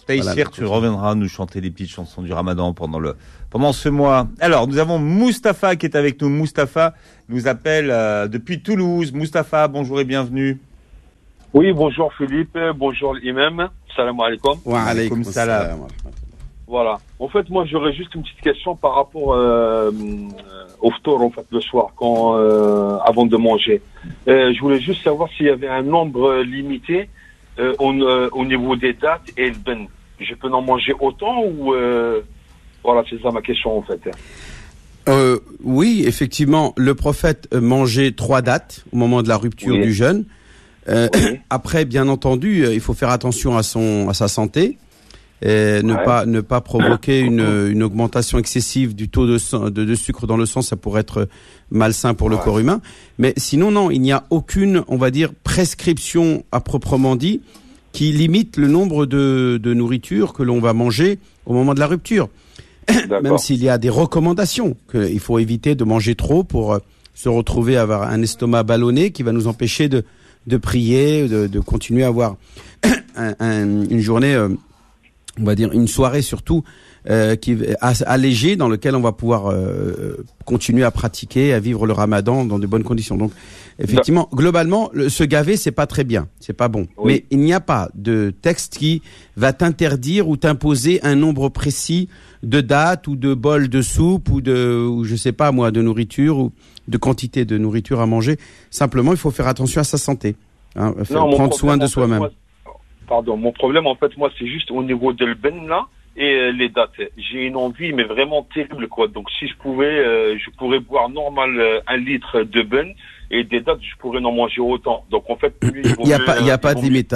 Taïsir, Voilà, tu reviendras nous chanter des petites chansons du Ramadan pendant le pendant ce mois. Alors, nous avons Mustapha qui est avec nous. Mustapha nous appelle euh, depuis Toulouse. Mustapha, bonjour et bienvenue. Oui, bonjour Philippe, bonjour l'imam. Salam alaikum. Wa alaykoum salam. Voilà. En fait, moi, j'aurais juste une petite question par rapport euh, au ftour, en fait, le soir, quand euh, avant de manger. Euh, je voulais juste savoir s'il y avait un nombre limité euh, au, euh, au niveau des dates et le ben. Je peux en manger autant ou euh, voilà, c'est ça ma question en fait. Euh, oui, effectivement, le prophète mangeait trois dates au moment de la rupture oui. du jeûne. Euh, oui. Après, bien entendu, il faut faire attention à son à sa santé, et ne ouais. pas ne pas provoquer une une augmentation excessive du taux de, sang, de de sucre dans le sang, ça pourrait être malsain pour le ouais. corps humain. Mais sinon, non, il n'y a aucune, on va dire, prescription à proprement dit qui limite le nombre de de nourriture que l'on va manger au moment de la rupture. Même s'il y a des recommandations qu'il faut éviter de manger trop pour se retrouver à avoir un estomac ballonné qui va nous empêcher de de prier, de, de continuer à avoir un, un, une journée, euh, on va dire une soirée surtout, euh, qui allégée dans lequel on va pouvoir euh, continuer à pratiquer, à vivre le Ramadan dans de bonnes conditions. Donc, effectivement, globalement, le, se gaver, c'est pas très bien, c'est pas bon. Oui. Mais il n'y a pas de texte qui va t'interdire ou t'imposer un nombre précis de dates ou de bols de soupe ou de, ou je sais pas moi, de nourriture ou de quantité de nourriture à manger. Simplement, il faut faire attention à sa santé, hein, faire, non, prendre soin de soi-même. Moi, pardon, mon problème en fait, moi, c'est juste au niveau de le ben là. Et les dates, j'ai une envie, mais vraiment terrible, quoi. Donc, si je pouvais, euh, je pourrais boire normal euh, un litre de ben, et des dates, je pourrais en manger autant. Donc, en fait, il n'y a pas, il y a pas de limite.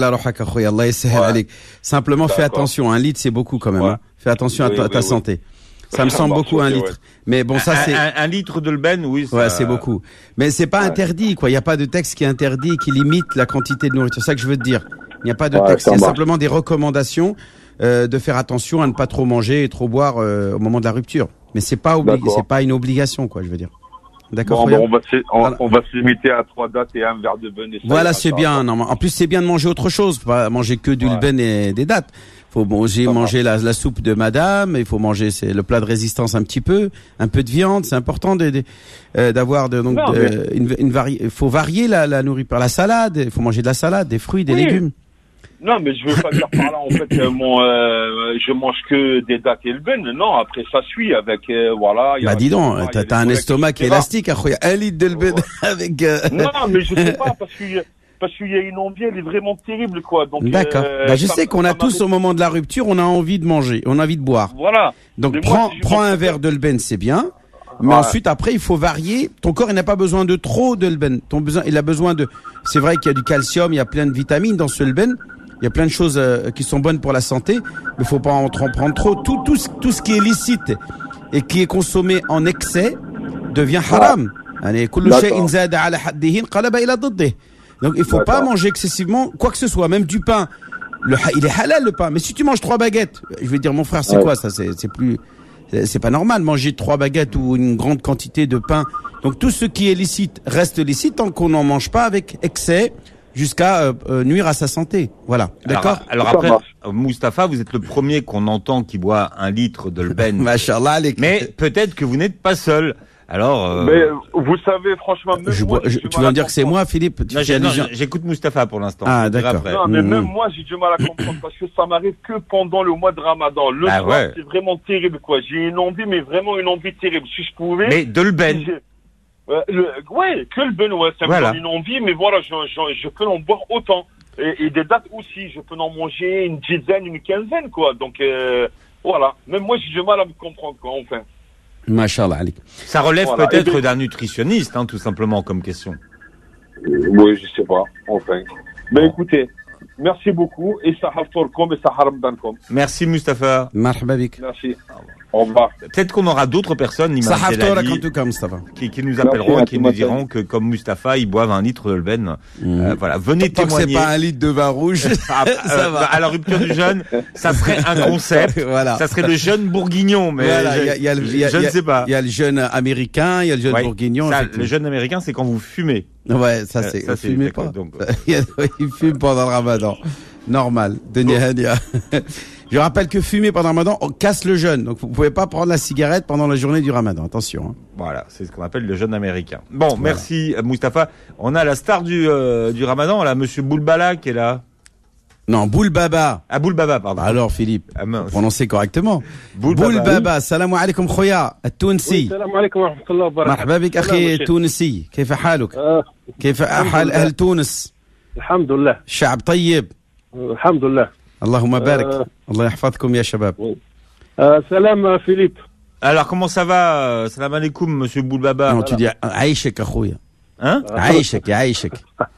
Simplement, fais attention. Un litre, c'est beaucoup quand même. Ouais. Hein. Fais attention oui, à ta, oui, ta oui. santé. Ça me semble beaucoup un litre. Ouais. Mais bon, ça c'est un, un litre de l'ben, oui. Ça... Ouais, c'est beaucoup. Mais c'est pas ouais. interdit, quoi. Il n'y a pas de texte qui interdit, qui limite la quantité de nourriture. C'est ça que je veux te dire. Il n'y a pas de ouais, texte. Il y a simplement des recommandations. Euh, de faire attention à ne pas trop manger et trop boire euh, au moment de la rupture. Mais c'est pas obli- c'est pas une obligation, quoi, je veux dire. D'accord. Bon, bon, on va se, on, voilà. on va se limiter à trois dates et un verre de ben. Et voilà, c'est bien. Non, en plus, c'est bien de manger autre chose, pas manger que du ouais. ben et des dates. Faut manger, manger la, la soupe de madame. Il faut manger c'est le plat de résistance un petit peu, un peu de viande. C'est important de, de euh, d'avoir de, donc non, de, mais... une, une vari- Il faut varier la, la nourriture, la salade. Il faut manger de la salade, des fruits, des oui. légumes. Non, mais je veux pas dire par là, en fait, euh, mon, euh, je mange que des dates et le ben. Non, après, ça suit avec, euh, voilà. Bah, dis donc, t'as, t'as un estomac qui est élastique, après, un litre de le ben avec, euh... Non, mais je sais pas, parce que, parce qu'il y a une envie, elle est vraiment terrible, quoi. Donc, d'accord. Euh, bah, je sais qu'on a tous, au moment de la rupture, on a envie de manger, on a envie de boire. Voilà. Donc, mais prends, moi, si prends un verre de le ben, c'est bien. Mais ouais. ensuite, après, il faut varier. Ton corps, il n'a pas besoin de trop de le ben. Ton besoin, il a besoin de, c'est vrai qu'il y a du calcium, il y a plein de vitamines dans ce le ben. Il y a plein de choses euh, qui sont bonnes pour la santé, mais faut pas en prendre trop. Tout, tout, tout ce qui est licite et qui est consommé en excès devient haram. Donc il faut pas manger excessivement quoi que ce soit, même du pain. Le, il est halal le pain, mais si tu manges trois baguettes, je vais dire mon frère, c'est ouais. quoi ça? C'est, c'est plus, c'est pas normal manger trois baguettes ou une grande quantité de pain. Donc tout ce qui est licite reste licite tant qu'on n'en mange pas avec excès. Jusqu'à euh, euh, nuire à sa santé. Voilà. D'accord. Alors, alors après, Mustapha, vous êtes le premier qu'on entend qui boit un litre de l'ben. Machallah. Les... Mais peut-être que vous n'êtes pas seul. Alors. Euh... Mais vous savez, franchement, même je moi, bois, je, tu veux dire que c'est moi, Philippe? Non, j'ai, non, j'écoute Mustapha pour l'instant. Ah, d'accord. Non, mais mmh. même moi, j'ai du mal à comprendre parce que ça m'arrive que pendant le mois de Ramadan. Le ah, soir, ouais. c'est vraiment terrible, quoi. J'ai une envie, mais vraiment une envie terrible. Si je pouvais. Mais de l'ben. Si Euh, le, ouais, que le ben, ouais, ça me voilà. donne une envie, mais voilà, je, je, je peux en boire autant. Et, et des dates aussi, je peux en manger une dizaine, une quinzaine, quoi. Donc, euh, voilà. Même moi, j'ai du mal à me comprendre, quoi, enfin. Machallah, Ali. Ça relève voilà. peut-être bien... d'un nutritionniste, hein, tout simplement, comme question. Euh, oui, je sais pas, enfin. Mais bon. Écoutez, merci beaucoup, et ça haftorkom et ça haramdankom. Merci, Mustapha. Marhaba bik. Merci. Au revoir. Peut-être qu'on aura d'autres personnes, qui, qui nous appelleront et qui nous diront que, comme Mustapha, ils boivent un litre de l'ben. Mmh. Euh, voilà, venez Tant témoigner. Que c'est pas un litre de vin rouge. à, ça euh, va. À la rupture du jeûne, ça serait un concept. Voilà. Ça serait le jeûne bourguignon, mais voilà, je, y a, y a le, y a, je y a, ne sais pas. Il y a le jeûne américain, il y a le jeûne ouais, bourguignon. Ça, le jeûne américain, c'est quand vous fumez. Ouais, ça c'est, euh, ça, c'est fumez pas. Donc, il fume pendant le Ramadan. normal. Denis Hania. Je rappelle que fumer pendant le ramadan, on casse le jeûne. Donc, vous pouvez pas prendre la cigarette pendant la journée du ramadan. Attention. Hein. Voilà, c'est ce qu'on appelle le jeûne américain. Bon, voilà. Merci Mustapha. On a la star du, euh, du ramadan, là, monsieur Boulbala, qui est là. Non, Boulbaba. Ah, Boulbaba, pardon. Alors, Philippe, ah, prononcez correctement. Boulbaba. Boulbaba. Salam alaikum khoya, التونسي. السلام عليكم ورحمة الله وبركاته. مرحبا بك أخي التونسي. كيف حالك؟ كيف حال أهل تونس؟ الحمد لله. الشعب طيب. الحمد لله. اللهم بارك. الله يحفظكم يا شباب. سلام Philippe. Alors, comment ça va? Salam alaikum, monsieur Boulbaba. Non, tu dis عايشك أخويا. Hein? عايشك عايشك.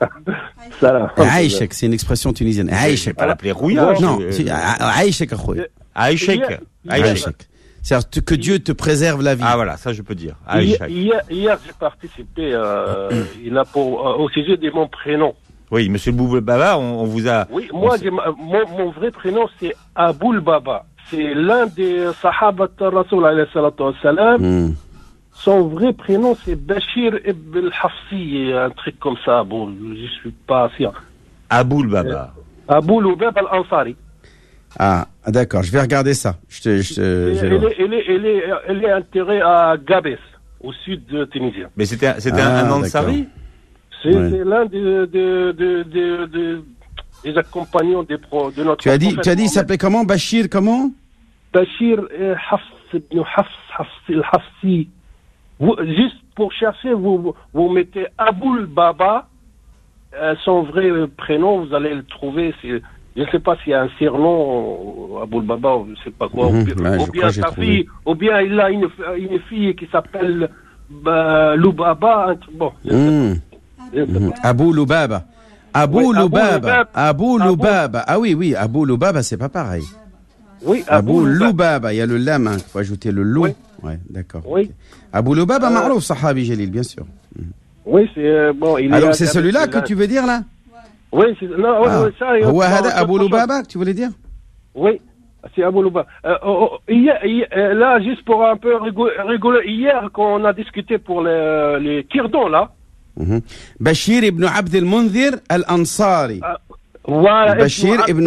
عايشك, c'est une expression tunisienne. عايشك. Pas l'appeler rouillage. Non, عايشك أخويا. عايشك. عايشك. C'est-à-dire que Dieu te préserve la vie. Ah voilà, ça je peux dire. Hier, hier, hier j'ai participé euh, il a pour, euh, au sujet de mon prénom. Oui, monsieur Boulbaba, on, on vous a... Oui, moi, j'ai, mon, mon vrai prénom, c'est Aboul Baba. C'est l'un des Sahabat Rasoul alayhi salatu wa salam. Mm. Son vrai prénom, c'est Bachir ibn Hafsi, un truc comme ça. Bon, je suis pas sûr. Aboul Baba. Euh, Aboul Baba al-Ansari. Ah, d'accord, je vais regarder ça. Je te, je te, je elle, est, elle, est, elle, est, elle est enterrée à Gabès, au sud de Tunisien. Mais c'était, c'était ah, un Ansari? C'est, ouais. c'est l'un des, de, de, de, de, des accompagnants des pro, de notre... Tu as dit, tu as dit, il s'appelait comment? Bachir, comment? Bachir eh, Hafs ibn Hafs, Hafs al-Hafsi. Vous, juste pour chercher, vous, vous mettez Aboul Baba, euh, son vrai prénom, vous allez le trouver. C'est, je ne sais pas s'il y a un surnom, Aboul Baba, ou je ne sais pas quoi. Mmh, ou bien, ouais, ou bien sa fille, ou bien il a une, une fille qui s'appelle bah, Loubaba. Bon, je mmh. sais pas. Mmh. Abou Loubaba. Abou oui, Loubaba. Abou Loubaba. Ah oui, oui, Abou Loubaba, c'est pas pareil. Oui, Abou Loubaba. Il y a le lam, il hein, faut ajouter le loup. Oui. Ouais, d'accord. Oui. Okay. Abou Loubaba euh... Marouf, Sahabi Jalil, bien sûr. Oui, c'est euh, bon. Il ah, donc c'est celui-là que tu veux dire là? Oui, c'est, non, ah. oui, ça. Ou Abou Loubaba, tu voulais dire? Oui, c'est Abou Loubaba. Euh, oh, oh, hier, hier, là, juste pour un peu rigoler, hier, quand on a discuté pour les, les kirdons là. Mm-hmm. Bachir ibn Abd al-Mundhir al-Ansari. Uh, voilà, Bachir ibn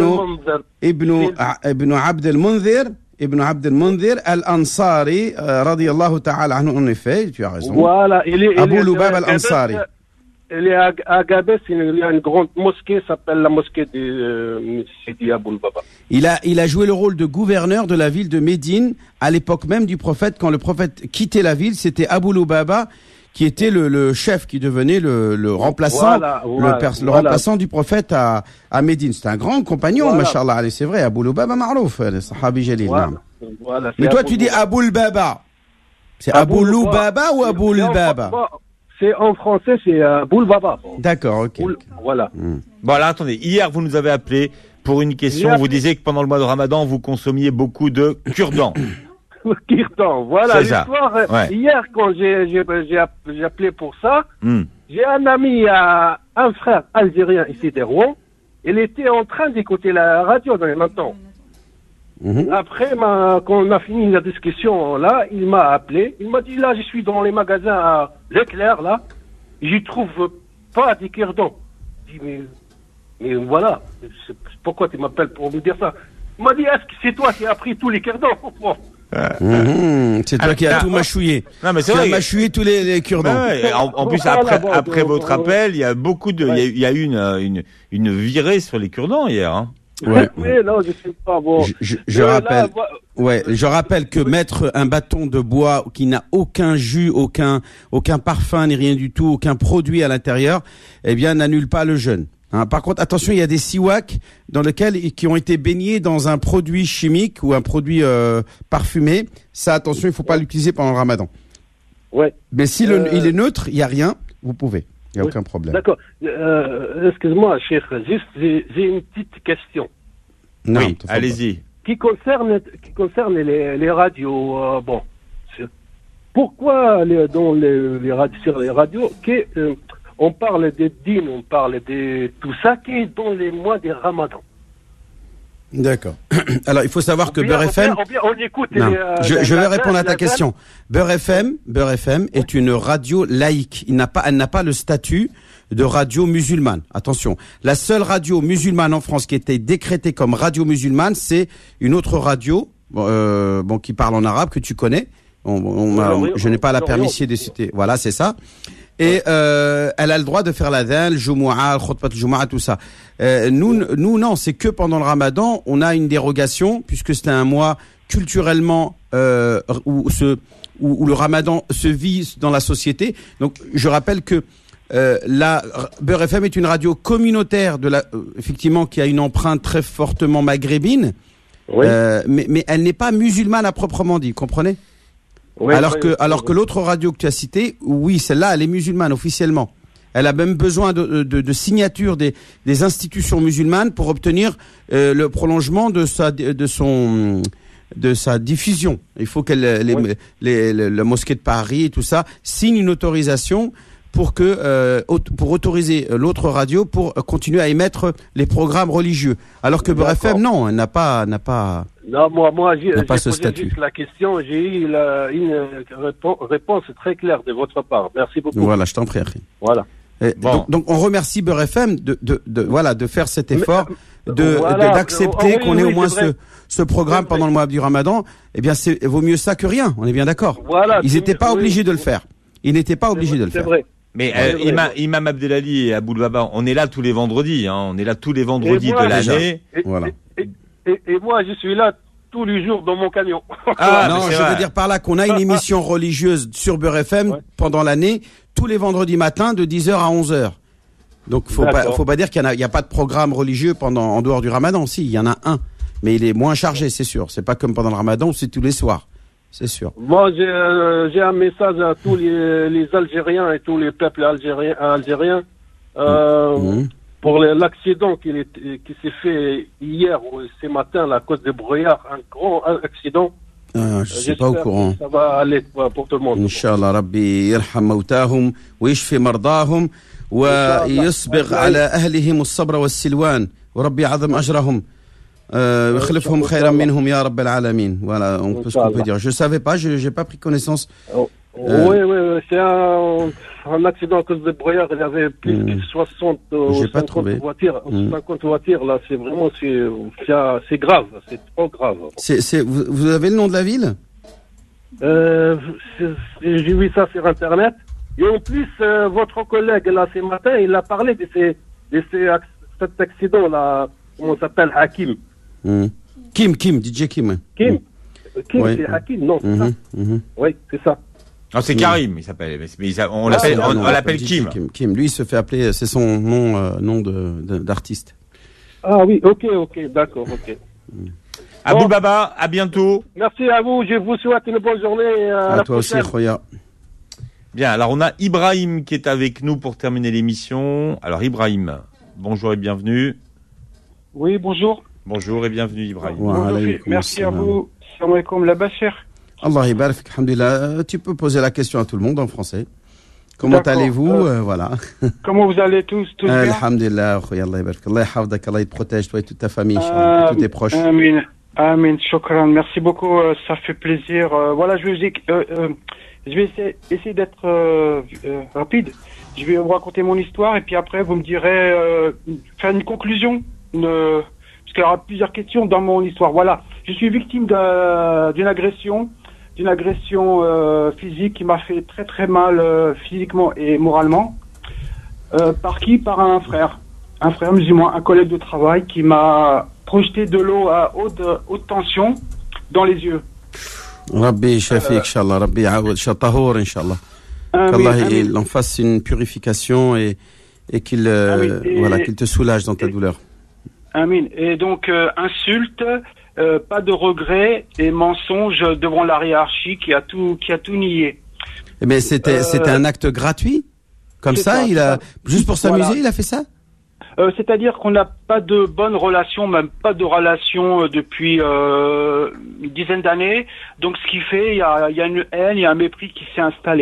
ibn ibn Abd al-Mundhir. Ibn Abd al-Mundhir al-Ansari, euh, radiyallahu ta'ala anhu, en effet, tu as raison. Voilà, il est, Abou Loubaba al-Ansari. Il est à, à Gabès, il y a une grande mosquée, s'appelle la mosquée de euh, Sidi Abou Loubaba. Il a, il a joué le rôle de gouverneur de la ville de Médine à l'époque même du prophète. Quand le prophète quittait la ville, c'était Abou Loubaba qui était le, le chef, qui devenait le, le remplaçant, voilà, voilà, le, pers- le voilà. remplaçant du prophète à, à Médine. C'était un grand compagnon, voilà. Mashallah. C'est vrai, Abou Loubaba Marouf, le Sahabi Jalil. Voilà. Voilà, mais toi, Abou tu dis Abou Loubaba. C'est Abou Loubaba ou Abou Loubaba? C'est en français, c'est Abou Loubaba. D'accord, ok. Boul, voilà. Hmm. Bon, alors attendez, hier, vous nous avez appelé pour une question. Hier, vous disiez que pendant le mois de Ramadan, vous consommiez beaucoup de cure-dents. Kirtan, voilà l'histoire. Ouais. Hier, quand j'ai, j'ai, j'ai, j'ai appelé pour ça, mm. j'ai un ami, un, un frère algérien ici de Rouen. Il était en train d'écouter la radio dans les mêmes temps. Mm-hmm. Après, ma, quand on a fini la discussion là, il m'a appelé. Il m'a dit là, je suis dans les magasins à Leclerc là, j'y trouve pas des kirdons. Je dis mais, mais voilà, pourquoi tu m'appelles pour me dire ça? Il m'a dit est-ce que c'est toi qui as pris tous les kirdons? Bon. Mmh, c'est toi ah, qui as tout mâchouillé. Non, mais c'est tu vrai. as mâchouillé tous les, les cure-dents. Ouais, en, en plus, après, après votre appel, il y a beaucoup de, il y a, il y a eu une, une, une virée sur les cure-dents hier. Hein. Ouais. Oui, non, je sais pas. Bon. Je, je, je rappelle, là, ouais, je rappelle que mettre un bâton de bois qui n'a aucun jus, aucun, aucun parfum ni rien du tout, aucun produit à l'intérieur, eh bien, n'annule pas le jeûne. Hein, par contre, attention, il y a des siwaks dans lesquels qui ont été baignés dans un produit chimique ou un produit euh, parfumé. Ça, attention, il faut pas l'utiliser pendant le Ramadan. Ouais. Mais si euh... le, il est neutre, il y a rien, vous pouvez. Il y a oui. aucun problème. D'accord. Euh, excuse-moi, Cheikh, juste j'ai, j'ai une petite question. Non, oui, allez-y. Qui concerne qui concerne les, les radios. Euh, bon, pourquoi les, dans les, les radios sur les radios que euh, on parle des dînes, on parle de tout ça qui est dans les mois des Ramadans. D'accord. Alors, il faut savoir que bien, Beurre F M... On, bien, on écoute non. les, euh, je, la, je vais la, répondre la, à ta la, question. Beurre F M, Beurre F M est une radio laïque. Il n'a pas, elle n'a pas le statut de radio musulmane. Attention. La seule radio musulmane en France qui était décrétée comme radio musulmane, c'est une autre radio, euh, bon, qui parle en arabe, que tu connais. On, on, on, je n'ai pas la permission de citer. Voilà, c'est ça. Et euh, elle a le droit de faire l'adhan, le Jumu'ah, le Khutbat al-Jumu'ah, tout ça. Euh, nous, nous non, c'est que pendant le Ramadan, on a une dérogation, puisque c'est un mois culturellement euh, où, ce, où, où le Ramadan se vit dans la société. Donc, je rappelle que euh, la Beurre F M est une radio communautaire, de la, euh, effectivement, qui a une empreinte très fortement maghrébine, oui. euh, mais, mais elle n'est pas musulmane à proprement dit, comprenez ? Oui, alors oui, que, oui, alors oui. que l'autre radio que tu as citée, oui, celle-là, elle est musulmane officiellement. Elle a même besoin de, de, de signature des, des institutions musulmanes pour obtenir euh, le prolongement de sa, de son, de sa diffusion. Il faut que les, les, oui. les, les, la mosquée de Paris et tout ça signe une autorisation pour que, euh, pour autoriser l'autre radio pour continuer à émettre les programmes religieux. Alors que Beurre F M, non, elle n'a pas, n'a pas. Non, moi, moi, j'ai, j'ai posé statut. Juste la question, j'ai eu la, une réponse, réponse très claire de votre part. Merci beaucoup. Voilà, je t'en prie. Voilà. Et bon. donc, donc, on remercie Beurre F M de, de, de, voilà, de faire cet effort, Mais, de, voilà, de, d'accepter oh, oui, qu'on ait oui, au moins ce, ce programme pendant le mois du Ramadan. Eh bien, c'est, vaut mieux ça que rien. On est bien d'accord. Voilà. Ils n'étaient pas oui, obligés de le faire. Ils n'étaient pas obligés de le faire. C'est vrai. Mais euh, Imam, Imam Abdelali et Aboul Baba, on est là tous les vendredis, hein, on est là tous les vendredis moi, de l'année. Et, voilà. Et, et, et moi, je suis là tous les jours dans mon camion. Ah non, je vrai. veux dire par là qu'on a une émission religieuse sur Beurre F M ouais. pendant l'année, tous les vendredis matins de dix heures à onze heures. Donc faut D'accord. pas, faut pas dire qu'il y a, il y a pas de programme religieux pendant en dehors du Ramadan. Si, il y en a un, mais il est moins chargé, c'est sûr. C'est pas comme pendant le Ramadan où c'est tous les soirs. C'est sûr. Moi, j'ai, euh, j'ai un message à tous les, les Algériens et tous les peuples algériens, algériens euh, mmh. pour l'accident qui, est, qui s'est fait hier ou ce matin à cause des brouillards, un grand accident. Ah, je ne suis pas au courant. Ça va aller pour tout le monde. Inch'Allah, Rabbi يرحم موتاهم ويشفي مرضاهم ويسبغ على أهلهم الصبر والسلوان وربي يعظم أجرهم. Euh, voilà, on peut ce qu'on peut dire. Je savais pas, je j'ai pas pris connaissance. Oh, euh, oui, oui, oui, c'est un, un accident à cause de brouillard. Il y avait plus mm. de soixante ou cinquante voitures, mm. cinquante voitures. Là, c'est vraiment, c'est, c'est, c'est grave, c'est trop grave. C'est, c'est, vous, vous avez le nom de la ville? Euh, c'est, c'est, j'ai vu ça sur Internet. Et en plus, euh, votre collègue là, ce matin, il a parlé de ces, de ces, cet accident là. Comment ça s'appelle, Hakim? Mmh. Kim, Kim, D J Kim. Kim, Kim ouais. C'est Hakim, non, c'est mmh, ça mmh. Oui, c'est ça. Non, c'est Karim, il s'appelle. Mais il, on l'appelle, ah, on, on l'appelle Kim. Kim. Kim. Lui, il se fait appeler, c'est son nom, euh, nom de, de, d'artiste. Ah oui, ok, ok, d'accord, ok. Mmh. Aboul Baba, à bientôt. Merci à vous, je vous souhaite une bonne journée. À, à la toi prochaine. Aussi, Khoya. Bien, alors on a Ibrahim qui est avec nous pour terminer l'émission. Alors Ibrahim, bonjour et bienvenue. Oui, bonjour. Bonjour et bienvenue Ibrahim. Bonjour, merci à vous. Salam alaikum, la Bachir. Allah ibarak, alhamdulillah. Tu peux poser la question à tout le monde en français. Comment D'accord. allez-vous euh, Voilà. Comment vous allez tous, tous bien? Alhamdulillah, Allah ibarak. Allah yahfazak, Allah te protège, toi et toute ta famille, euh, et tous tes proches. Amin. Amin, shukran. Merci beaucoup, euh, ça fait plaisir. Euh, voilà, je vais, euh, euh, je vais essayer, essayer d'être euh, euh, rapide. Je vais vous raconter mon histoire et puis après vous me direz, euh, faire une conclusion. Une, parce qu'il y aura plusieurs questions dans mon histoire. Voilà, je suis victime d'une agression, d'une agression euh, physique qui m'a fait très très mal euh, physiquement et moralement. Euh, par qui? Par un frère, un frère musulman, un collègue de travail qui m'a projeté de l'eau à haute, haute tension dans les yeux. Rabbi Shafiq, Inch'Allah, Rabbi Aoud, Shatahour, Inch'Allah. Qu'Allah il en fasse une purification et, et qu'il euh, et, voilà, qu'il te soulage dans ta et, douleur. Amin. Et donc, euh, insulte, euh, pas de regret et mensonge devant la hiérarchie qui a tout, qui a tout nié. Eh bien, c'était, euh, c'était un acte gratuit? Comme ça, ça, il a, juste pour s'amuser, voilà. Il a fait ça? Euh, c'est-à-dire qu'on n'a pas de bonne relation, même pas de relation euh, depuis euh, une dizaine d'années. Donc, ce qui fait, il y a, y a une haine, il y a un mépris qui s'est installé.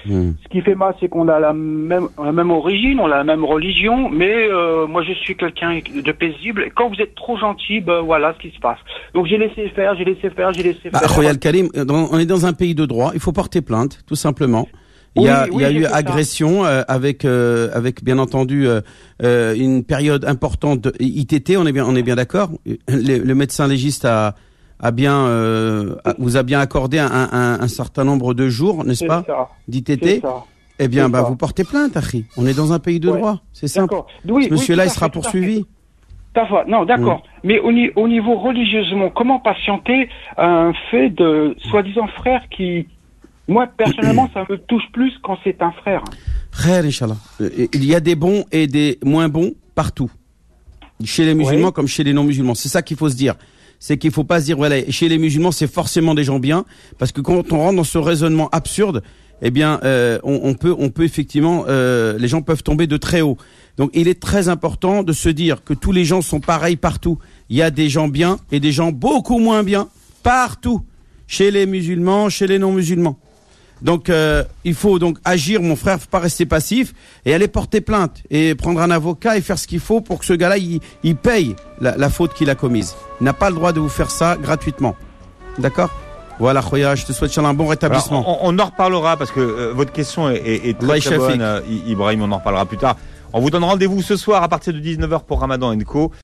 Mmh. Ce qui fait mal, c'est qu'on a la même, la même origine, on a la même religion, mais euh, moi je suis quelqu'un de paisible. Et quand vous êtes trop gentil, ben voilà ce qui se passe. Donc j'ai laissé faire, j'ai laissé faire, j'ai laissé bah, faire. Royal Karim, on est dans un pays de droit, il faut porter plainte, tout simplement. Il y a, oui, il y a oui, eu agression euh, avec, euh, avec bien entendu euh, euh, une période importante de I T T. On est bien, on est bien d'accord. Le, le médecin légiste a, a bien, euh, a, vous a bien accordé un, un, un certain nombre de jours, n'est-ce pas, d'I T T. Eh bien, bah, vous portez plainte, Akhi. On est dans un pays de ouais. droit, c'est simple. Oui, Ce monsieur-là, oui, il sera fait, poursuivi. D'accord, non, d'accord. Mmh. Mais au, au niveau religieusement, comment patienter un fait de soi-disant frère qui, moi personnellement, ça me touche plus quand c'est un frère. Frère, Inch'Allah. Il y a des bons et des moins bons partout, chez les musulmans ouais. comme chez les non-musulmans. C'est ça qu'il faut se dire. C'est qu'il faut pas se dire voilà, chez les musulmans c'est forcément des gens bien, parce que quand on rentre dans ce raisonnement absurde, eh bien, euh, on, on peut, on peut effectivement, euh, les gens peuvent tomber de très haut. Donc, il est très important de se dire que tous les gens sont pareils partout. Il y a des gens bien et des gens beaucoup moins bien partout, chez les musulmans, chez les non-musulmans. Donc, euh, il faut donc agir, mon frère, faut pas rester passif et aller porter plainte et prendre un avocat et faire ce qu'il faut pour que ce gars-là, il, il paye la, la faute qu'il a commise. Il n'a pas le droit de vous faire ça gratuitement. D'accord ? Voilà, Khoya, je te souhaite un bon rétablissement. Alors, on, on en reparlera parce que euh, votre question est, est, est très, très bonne, euh, Ibrahim, on en reparlera plus tard. On vous donne rendez-vous ce soir à partir de dix-neuf heures pour Ramadan and Co.